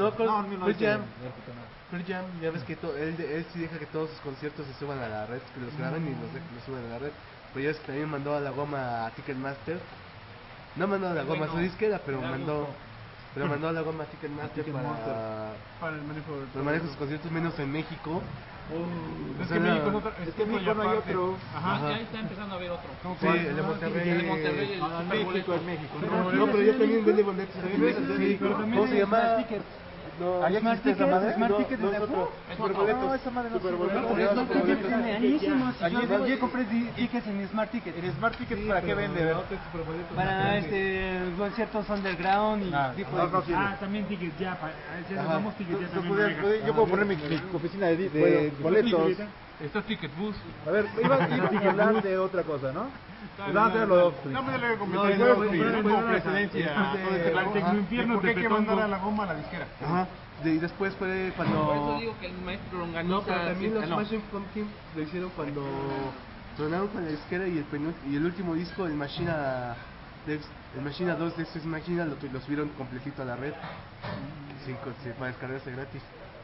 Pearl Jam, ya ves que él sí deja que todos sus conciertos se suban a la red, que los graben y los suban a la red. Pero ya es que también mandó a la goma a Ticketmaster. No mandó a la goma a su disquera, pero mandó a la goma a Ticketmaster Para el manejo de sus conciertos, menos en México. Es que México no hay otro. Ya está empezando a haber otro. Sí, el de Monterrey. El de Monterrey, el México Superboleto. es México. No, pero ya también vende boletos. Sí, ¿cómo se llama? No, ¿Allá existe esa madre? Smart Ticket no es otro. Superboletos. No, esa madre no Ticket tiene añísimos. Yo compré tickets en Smart Ticket. ¿En Smart Ticket para qué vende? Para conciertos underground y tipo de... también tickets ya. Vamos tickets ya también. Yo puedo poner mi oficina de boletos. Está Ticket Bus. A ver, iba a hablar de otra cosa, ¿no? Vamos a hacer lo de Offspring. No me le comentar como precedencia. ¿Por qué hay que mandar a la goma a la disquera? Ajá. Y después fue cuando... Por eso digo que el maestro organiza... No, pero también los Smashing Pumpkins lo hicieron cuando tronaron con la disquera y el último disco, el Machina 2 de Ex Machina, lo subieron completito a la red para descargarse gratis.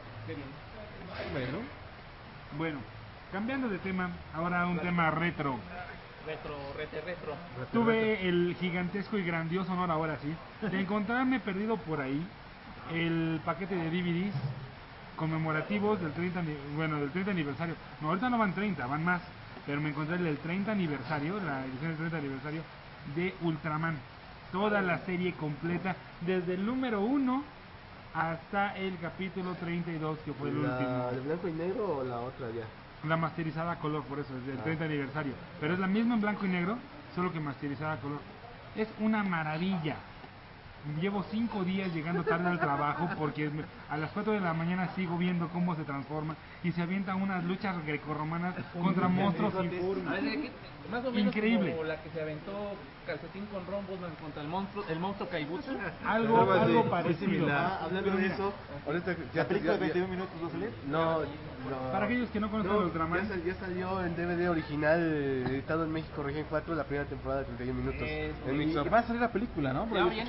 Bueno, cambiando de tema, ahora un tema retro. Retro. Tuve el gigantesco y grandioso honor, ahora sí, de encontrarme perdido por ahí el paquete de DVDs conmemorativos del 30 aniversario. No, ahorita no van 30, van más, pero me encontré el del 30 aniversario, la edición del 30 aniversario de Ultraman. Toda la serie completa, desde el número 1 hasta el capítulo 32, que fue el último. ¿La de blanco y negro o la otra ya? La masterizada a color, por eso, es del 30 aniversario. Pero es la misma en blanco y negro, solo que masterizada a color. Es una maravilla. Llevo 5 días llegando tarde al trabajo porque a las 4 de la mañana sigo viendo cómo se transforma y se avientan unas luchas grecorromanas contra monstruos más o menos increíble. como la que se aventó Calcetín con rombos contra el monstruo Kaibutsu. Algo parecido. Hablando de eso, ahorita ¿La película de 21 minutos va a salir? No. Para aquellos que no conocen Ultraman, ya salió en DVD original, editado en México, región 4, la primera temporada de 31 minutos. Y va a salir la película, ¿no? Ya viene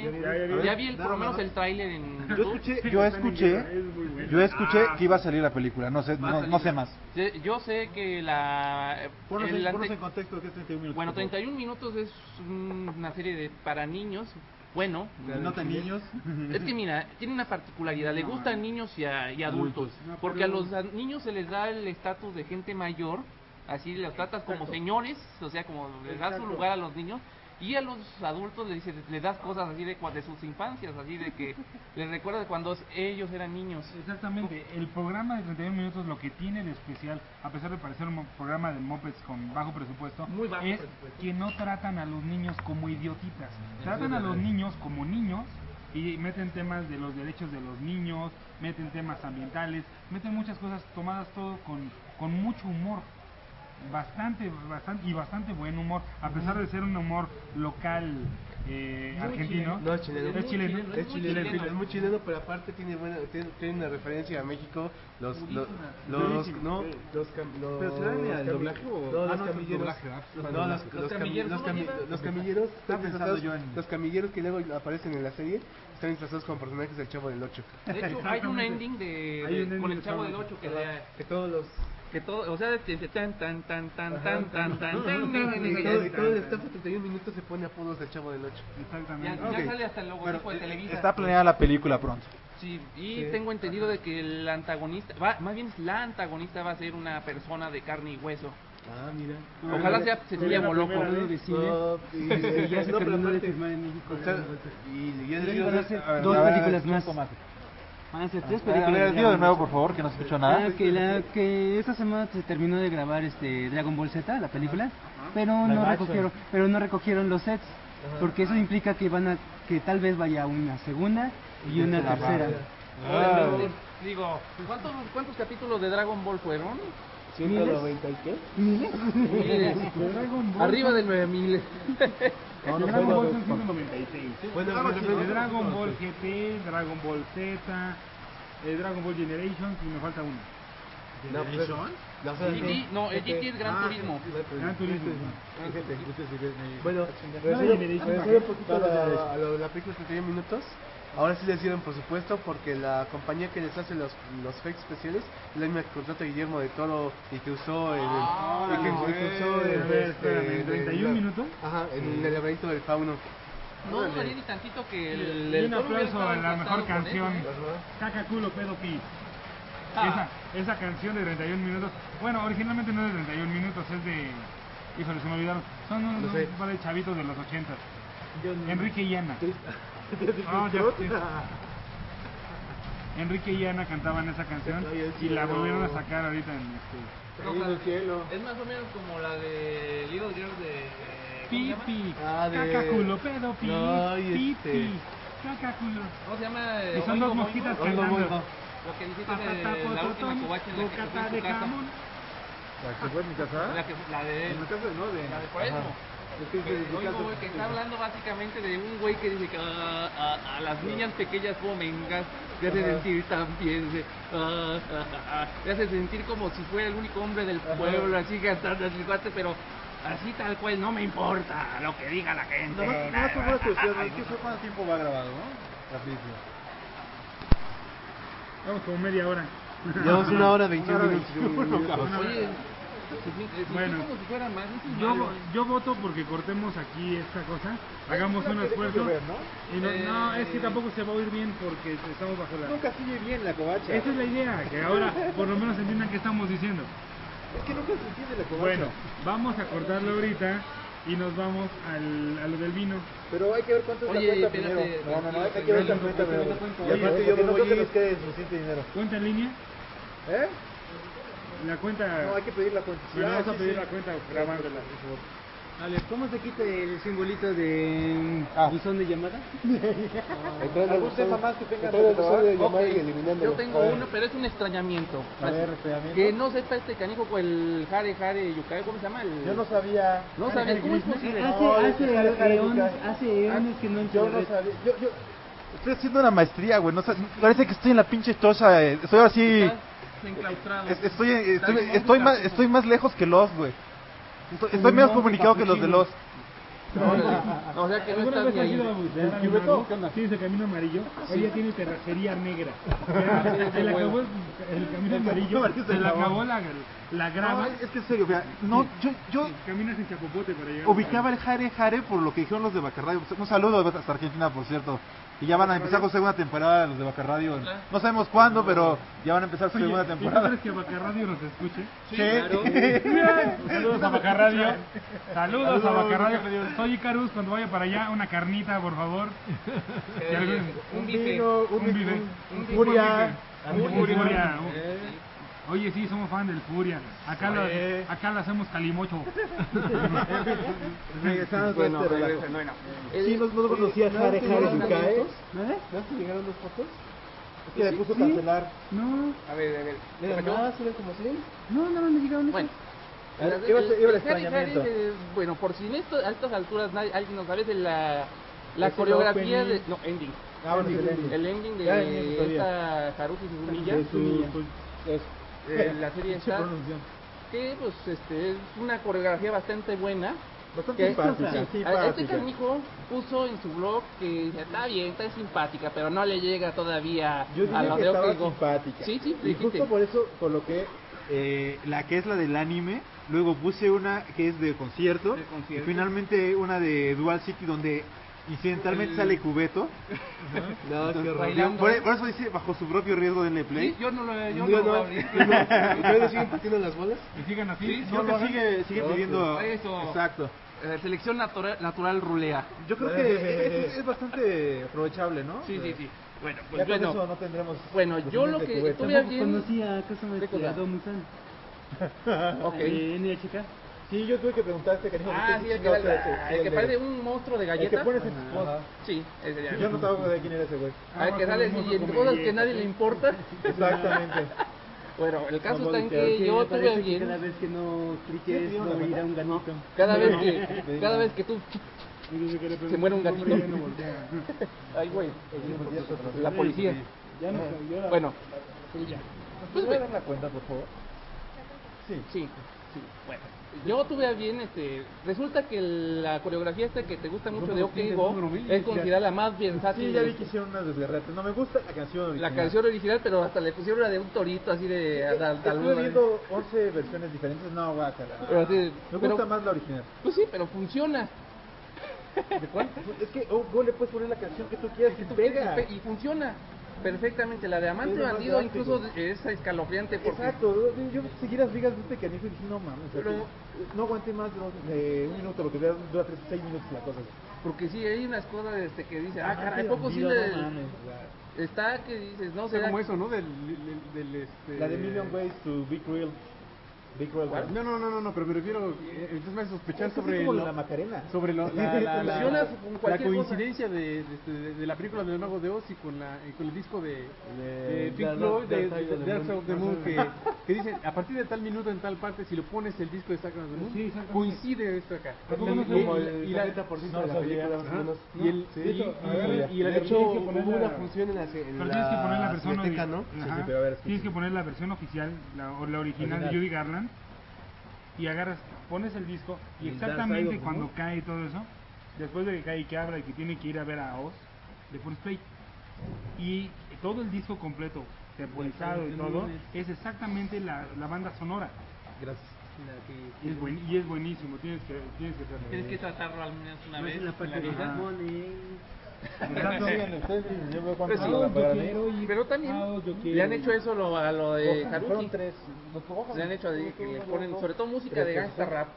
Ya vi por lo menos el tráiler en YouTube. Yo escuché que iba a salir la película, no sé más. Yo sé que Ponos en contexto, ¿qué es 31 minutos? Bueno, 31 minutos es una serie para niños. Bueno, no tan niños. Es que mira, tiene una particularidad, le gustan niños y adultos, porque a los niños se les da el estatus de gente mayor, así los tratas como señores, o sea, como les das su lugar a los niños, y a los adultos les das cosas así de sus infancias, así de que les recuerda de cuando ellos eran niños. Exactamente, el programa de 31 minutos lo que tiene de especial, a pesar de parecer un programa de Muppets con bajo presupuesto, es que no tratan a los niños como idiotitas, tratan a los niños como niños y meten temas de los derechos de los niños, meten temas ambientales, meten muchas cosas tomadas todo con mucho humor. Bastante buen humor, a pesar de ser un humor local argentino. No, es chileno. Es chileno. Es muy chileno, pero aparte tiene una referencia a México. Pero será el doblaje o los camilleros los camilleros que luego aparecen en la serie están disfrazados como personajes del Chavo del 8. De hecho, hay un ending con el Chavo del 8 que todos los o sea, tan todo el staff de 31 minutos se pone apodos del Chavo del 8. Exactamente. Ya sale hasta el logotipo de Televisa. Está planeada la película pronto. Sí, tengo entendido de que el antagonista, más bien la antagonista va a ser una persona de carne y hueso. Ah, mira. Ojalá sea Cecilia Boloco. Y ya se terminó de filmar en México. Y ya van a hacer 2 películas más. Van a ser 3 películas. Digo de nuevo, por favor, que no se escuchó nada. Que esta semana se terminó de grabar Dragon Ball Z, la película, pero no recogieron los sets, porque eso implica que tal vez vaya una segunda y una tercera. Digo, ¿cuántos capítulos de Dragon Ball fueron? 190 y qué? ¿Miles? Arriba de 9000. Dragon Ball son 196. Bueno, Dragon Ball GT, Dragon Ball Z, Dragon Ball Generations y me falta uno. El GT es Gran Turismo. Gran Turismo. Bueno, regresando un poquito a la película de 31 minutos. Ahora sí les dieron por supuesto porque la compañía que les hace los efectos especiales es la misma que contrató a Guillermo de Toro y que usó en 31 minutos. Ajá, en el laberinto del fauno. No dudaría ni tantito que un aplauso a la mejor canción, Caca Culo Pedo Pi. Esa canción de 31 minutos, bueno, originalmente no es de 31 minutos, es de... Híjole, se me olvidaron. Son unos par de chavitos de los 80. Enrique y Ana. Enrique y Ana cantaban esa canción y la volvieron a sacar ahorita en el cielo. Es más o menos como la de Little Girls de... Pipi, cacaculo, pedo, pipi, cacaculo. ¿Cómo se llama? Y son dos mosquitas cantando. Lo que dijiste de la última covacha en la que se fue en su casa. ¿La que fue en mi casa? La de... En mi casa no, La de por eso. Que está hablando básicamente de un güey que dice que a las niñas pequeñas como mengas te hace sentir tan bien, te hace sentir como si fuera el único hombre del pueblo, así cantando el cuate, pero así tal cual, no me importa lo que diga la gente. No tuvo una cuestión, ¿qué fue cuánto tiempo va grabado, no? La película. Vamos como media hora. Llevamos 1 hora 21 minutos. Oye, bueno, como si fuera más, yo voto porque cortemos aquí esta cosa, hagamos un esfuerzo. Y no, es que tampoco se va a oír bien porque estamos bajo la... Nunca sigue bien la covacha. Esa es la idea, que ahora por lo menos entiendan qué estamos diciendo. Es que nunca se entiende la covacha. Bueno, vamos a cortarlo ahorita y nos vamos a lo del vino. Pero hay que ver cuánto es la cuenta primero. No, hay que ver la cuenta primero. Y aparte yo no creo que nos quede suficiente dinero. ¿Cuenta en línea? ¿Eh? La cuenta... No, hay que pedir la cuenta. Bueno, vamos a pedir la cuenta grabándola. Vale, ¿cómo se quita el simbolito de buzón de llamada? ¿Algún tema más que tenga que trabajar? Yo tengo uno, pero es un extrañamiento. A ver, extrañamiento. Que no sepa este canijo con el Hare Yukai, ¿cómo se llama? Yo no sabía. No sabía, ¿cómo es posible? Hace eones que no entiendo. Yo no sabía. Yo estoy haciendo una maestría, güey. No sé, parece que estoy en la pinche choza. Estoy así. Enclaustrado. Estoy más lejos que los, güey. Estoy menos comunicado que los de los. O sea que no ¿Alguna estás vez ni has ahí. ido a buscar al mago? Sí, ese camino amarillo. Hoy ya tiene terracería negra. Se le acabó el camino amarillo, se le acabó la grava. No, es que en serio, vea, no, yo Caminas en chapopote para llegar. ubicaba el Jare Jare por lo que dijeron los de Bacaradio. Un saludo hasta Argentina, por cierto. Y ya van a empezar con segunda temporada los de Bacaradio. No sabemos cuándo, pero ya van a empezar su segunda ¿Y tú temporada. crees que Bacaradio nos escuche? Sí, Saludos a Bacaradio. Saludos a Bacaradio. Soy Icarus, cuando vaya para allá, una carnita, por favor. Un bife. Un bife. un Furia. Un Furia. Oye, sí, somos fan del Furia. Acá lo hacemos calimocho. Bueno, Sí, no conocía Jare Jare Yukae. ¿No te llegaron las fotos? Es que le puso cancelar. No, A ver. Mira, más, eran como 100. no me llegaron Bueno. Iba el Harry extrañamiento. Harry, bueno, por si a estas alturas alguien no sabe de la Es el coreografía opening. de... No, ending. Ah, bueno, excelente. El ending Ya, de todavía. esta Haruki Suzumiya. De su... La serie Pinche está... pronunciación. Que pues es una coreografía bastante buena. Bastante simpática. Sí, simpática. este canijo puso en su blog que dice, está bien, está simpática, pero no le llega todavía Yo dije a lo que de estaba OK Go. simpática. Sí, Y dijiste. justo por eso coloqué La que es la del anime, luego puse una que es de concierto, De concierto. y finalmente una de Dual City donde incidentalmente sale Cubeto. No, qué horror. bailando. Por eso dice bajo su propio riesgo denle play. Sí, yo no lo No, voy a no. abrir. ¿Ustedes siguen pateando las bolas? y sigan así. Creo que sigue pidiendo. Eso. Exacto. Selección natural rulea. Yo creo que es bastante aprovechable, ¿no? Sí. Bueno, Ya pues con bueno. eso no tendremos. Bueno, los yo lo fines de que Cubeta. tuve Tampoco bien... conocía acaso ¿Qué cosa? a Domu-san. Ok. De NHK. Sí, yo tuve que preguntar a este canijo. Ah, sí, el que parece un monstruo de El que galleta. pones en tus posts. Sí, ese ya. Yo no estaba de quién era ese güey. Al que sale así y en cosas que nadie le importa. Exactamente. Bueno, el caso está en Porque que yo me tuve parece que bien. cada vez que no cliques Sí, no irá un ganito. Cada vez que tú se muere un gatito. Ay, güey. La policía. Ya no, Bueno, ¿Puedes dar la cuenta, por favor? sí. Bueno, yo tuve a bien, resulta que la coreografía esta que te gusta mucho de OK Go es considerada la más versátil. Sí, ya vi que hicieron unas desgarretes. No me gusta la canción original. La canción original, pero hasta le pusieron la de un torito así de Estuve viendo 11 versiones diferentes. No, guácala. Pero así, Me gusta más la original. Pues sí, pero funciona. ¿De cuál? Es que Go le puedes poner la canción que tú quieras y pega. Y funciona perfectamente. La de Amante Es lo más Bandido drástico. incluso es escalofriante porque... Exacto, yo seguí las vigas de este canijo y dije, no mames, Pero- no aguanté más de un minuto porque dura 6 minutos la cosa. Porque sí, hay unas cosas que dicen, Amante caray, poco sí Bandido, le... no mames. Está que dices, no O sea, sé. como eso, ¿no? Del La de Million Ways to Be Real. Big Real. No, pero me refiero, entonces me hace sospechar sobre como la Macarena. sobre Funciona con la cualquier coincidencia de la película del Mago de Oz y con el disco de Pink Dark- Floyd, de Dark Side of the Dark Side Moon. of the Moon, que dicen, a partir de tal minuto en tal parte, si lo pones el disco de Dark Side of the Moon, Sí, exactamente. coincide esto acá. Tampoco no Como sé. el y la- 70% de la película más o menos. Y el Sí, y- y la de hecho, tienes que poner hubo la- una función en la Pero tienes que poner la versión Cineteca, ¿no? Ajá. Sí, pero a ver, Tienes que poner la versión oficial, la original de Judy Garland, y agarras, pones el disco y El Dark Side exactamente of the cuando Moon. cae todo eso, después de que cae y que habla y que tiene que ir a ver a Oz, le pones play. Y todo el disco completo, temporizado y todo, es exactamente la banda sonora. Gracias. Y es buenísimo, tienes que hacerlo. Tienes que tratarlo al menos una No vez. es la parte de Ajá. Money. Sigan ustedes y yo veo cuánto Pues se sí, van a pagar a mí. Pero también yo le quiero. han hecho eso a lo de Fueron Haruki. 3. Los Gohan Le han hecho de que le ponen sobre todo música Pero de que gangsta rap.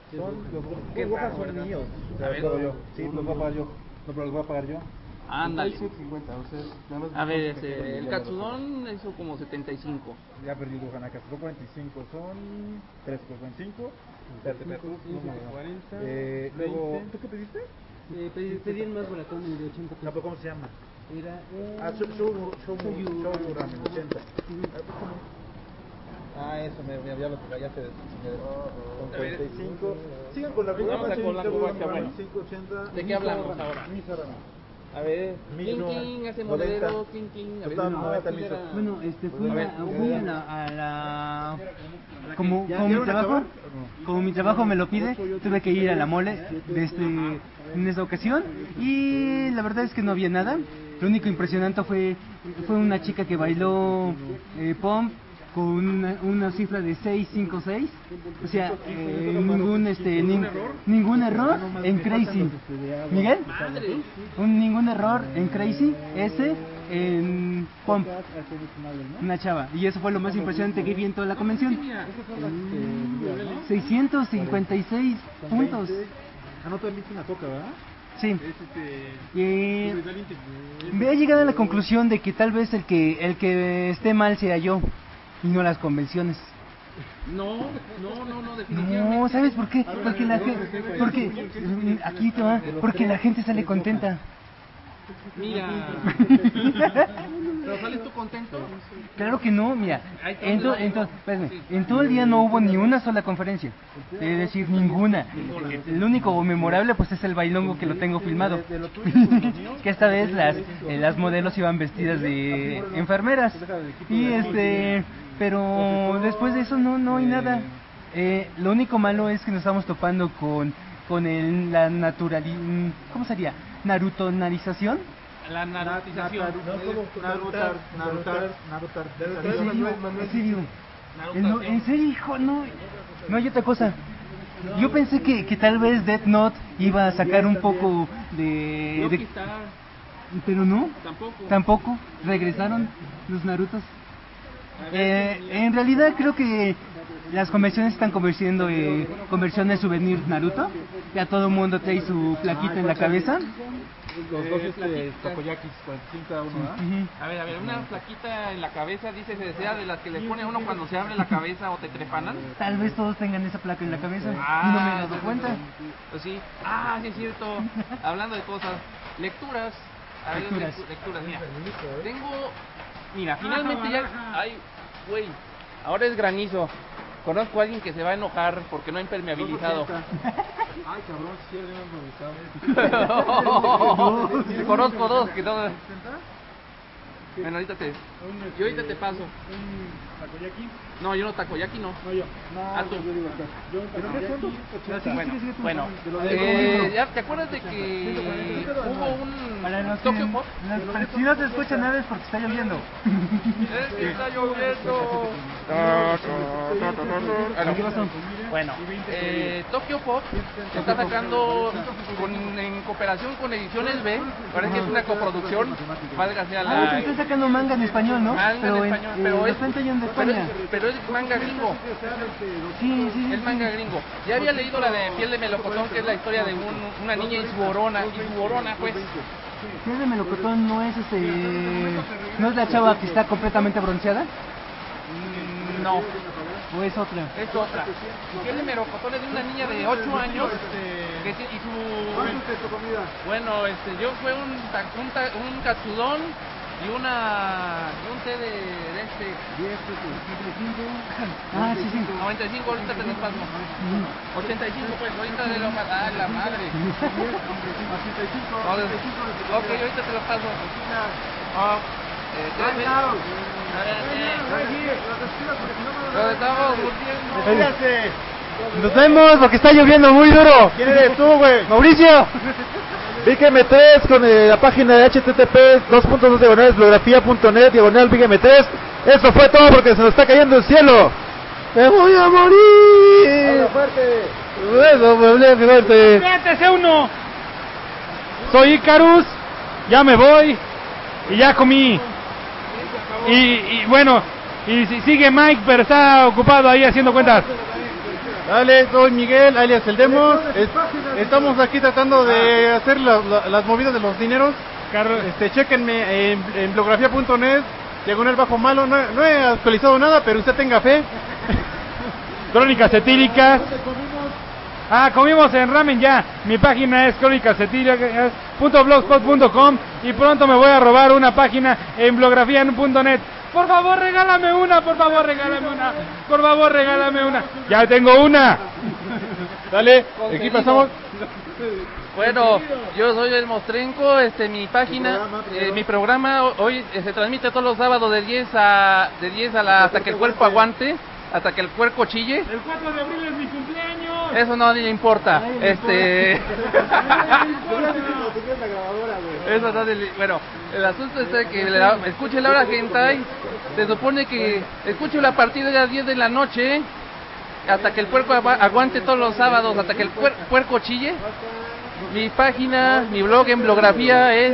Qué Los Gohan raro, son ¿verdad? míos. A ver. Los pago yo. Sí, los voy a pagar yo. No, pero los voy a pagar yo. Ándale. 50, o sea, nada más A ver, buscamos que el Katsudon hizo como 75. Ya perdí el Gohan acá. Son 45. Son 3 por 25. Espérate, espérate. No, 40, luego, 20. ¿tú qué pediste? Pedí el más baratón, el de 80 No, pesos. pero ¿cómo se llama? Era Show Ramen 80. Eso, ya lo fallaste. Con 45. Sigan con la Vamos a con la covacha, bueno. 580. ¿De qué hablamos ahora? Miso Ramen. A ver, Miso, clink, hace 90. monedero, clink, a ver. Total, 90 miso. Bueno, fui a la como ¿Ya mi van a trabajo, acabar? como mi trabajo me lo pide, tuve que ir a la mole en esta ocasión y la verdad es que no había nada. Lo único impresionante fue una chica que bailó pump con una cifra de 656, o sea, ningún error en Crazy. Miguel, ningún error en Crazy, en Pump, una chava, y eso fue lo más impresionante que vi en toda la convención. 656 puntos. No te viste una coca, ¿verdad? Sí. Me he llegado a la conclusión de que tal vez el que esté mal sea yo y no las convenciones. No, definitivamente. No, ¿sabes por qué? Porque aquí te va, porque la gente sale contenta. Mira. ¿Pero sales tú contento? Claro que no, mira. En todo el día no hubo ni una sola conferencia. Es decir, ninguna. El único memorable pues es el bailongo que lo tengo filmado. Que esta vez las modelos iban vestidas de enfermeras. Pero después de eso no hay nada. Lo único malo es que nos estamos topando con la naturalización. ¿Cómo sería? ¿Narutonarización? La narutización. Narutar. ¿En serio, hijo? No hay otra cosa. Yo pensé que tal vez Death Note iba a sacar un poco de... Pero no. Tampoco. Regresaron los Narutos. En realidad creo que las convenciones están convirtiendo en conversiones souvenir Naruto. Ya todo el mundo trae su plaquita en la cabeza. Los dos takoyakis, 45 cada uno, ¿ah? A ver, una plaquita en la cabeza, dice, se desea de las que le pone a uno cuando se abre la cabeza o te trepanan. Tal vez todos tengan esa placa en la cabeza y no me he dado cuenta. Pues sí. Sí es cierto. Hablando de cosas, lecturas. A ver, lecturas, mira, finalmente ya hay, güey, ahora es granizo. Conozco a alguien que se va a enojar porque no ha impermeabilizado. Ay, cabrón, sí, ya habíamos improvisado. Conozco dos que no. Bueno, ahorita te paso. ¿Takoyaki? No, yo no takoyaki, no. No, yo. Tú. Yo takoyaki. Bueno, ¿ya te acuerdas de que hubo un Para los Tokyo Pop? si no se escucha nada es porque está lloviendo. Es que está lloviendo. ¿Qué pasó? Bueno, Tokyo Pop se está sacando en cooperación con Ediciones B. Parece que es una coproducción. Válgase a la. Está sacando manga en español, ¿no? Manga en español, pero lo están trayendo de España. Pero es manga gringo. Sí. Es manga gringo. Ya había leído la de Piel de Melocotón, que es la historia de una niña y su orona, pues. Piel de Melocotón no es no es la chava que está completamente bronceada. No. ¿O es otra? Es otra. Piel de Melocotón es de una niña de 8 años y su... Bueno, yo fue un katsudon y un té de 95, ahorita te los paso. 85 pues, ahorita de lo matar la madre. 85. Ok, ahorita te lo paso. Nos estamos muriendo. Nos vemos porque está lloviendo muy duro. ¿Quién eres tú, güey? Mauricio. VigM3 con la página de http://bibliografía.net/VigM3. Eso fue todo porque se nos está cayendo el cielo. ¡Me voy a morir! ¡Habla fuerte! ¡Eso, fuerte! ¡Siéntese uno! Soy Icarus, ya me voy y ya comí. Y bueno, y sigue Mike, pero está ocupado ahí haciendo cuentas. Dale, soy Miguel, alias el Demos. Estamos aquí tratando de hacer las movidas de los dineros. Chéquenme en bibliografía.net, /malo. No he actualizado nada, pero usted tenga fe. Crónicas etíricas. Comimos en ramen ya. Mi página es crónicasetíricas.blogspot.com y pronto me voy a robar una página en bibliografía.net. Por favor, regálame una. Ya tengo una. Dale, aquí pasamos. Bueno, yo soy el Mostrenco, mi página, mi programa hoy se transmite todos los sábados de 10 hasta que el cuerpo aguante, hasta que el puerco chille. El 4 de abril es mi cumpleaños. Eso no le importa. Eso no le, bueno, el asunto es que escuche la hora hentai. Se supone que escúchelo a partir de las 10 de la noche hasta que el puerco aguante todos los sábados, hasta que el puerco chille. Mi página, mi blog en Blografía es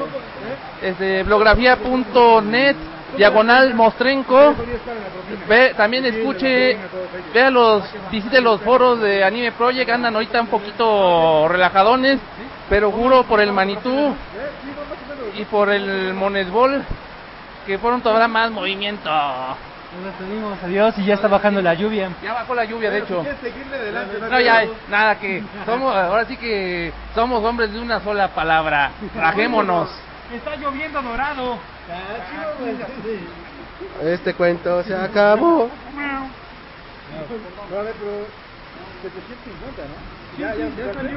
blografía.net /Mostrenco. También visite los foros de Anime Project, andan ahorita un poquito relajadones, pero juro por el Manitú y por el Monesbol que pronto habrá más movimiento. Nos despedimos, adiós, y ya está bajando la lluvia. Ya bajó la lluvia, de hecho. No, ya, nada, que ahora sí que somos hombres de una sola palabra. Rajémonos. Está lloviendo dorado. Este cuento se acabó. No, a ver, pero 750, ¿no? Ya salió.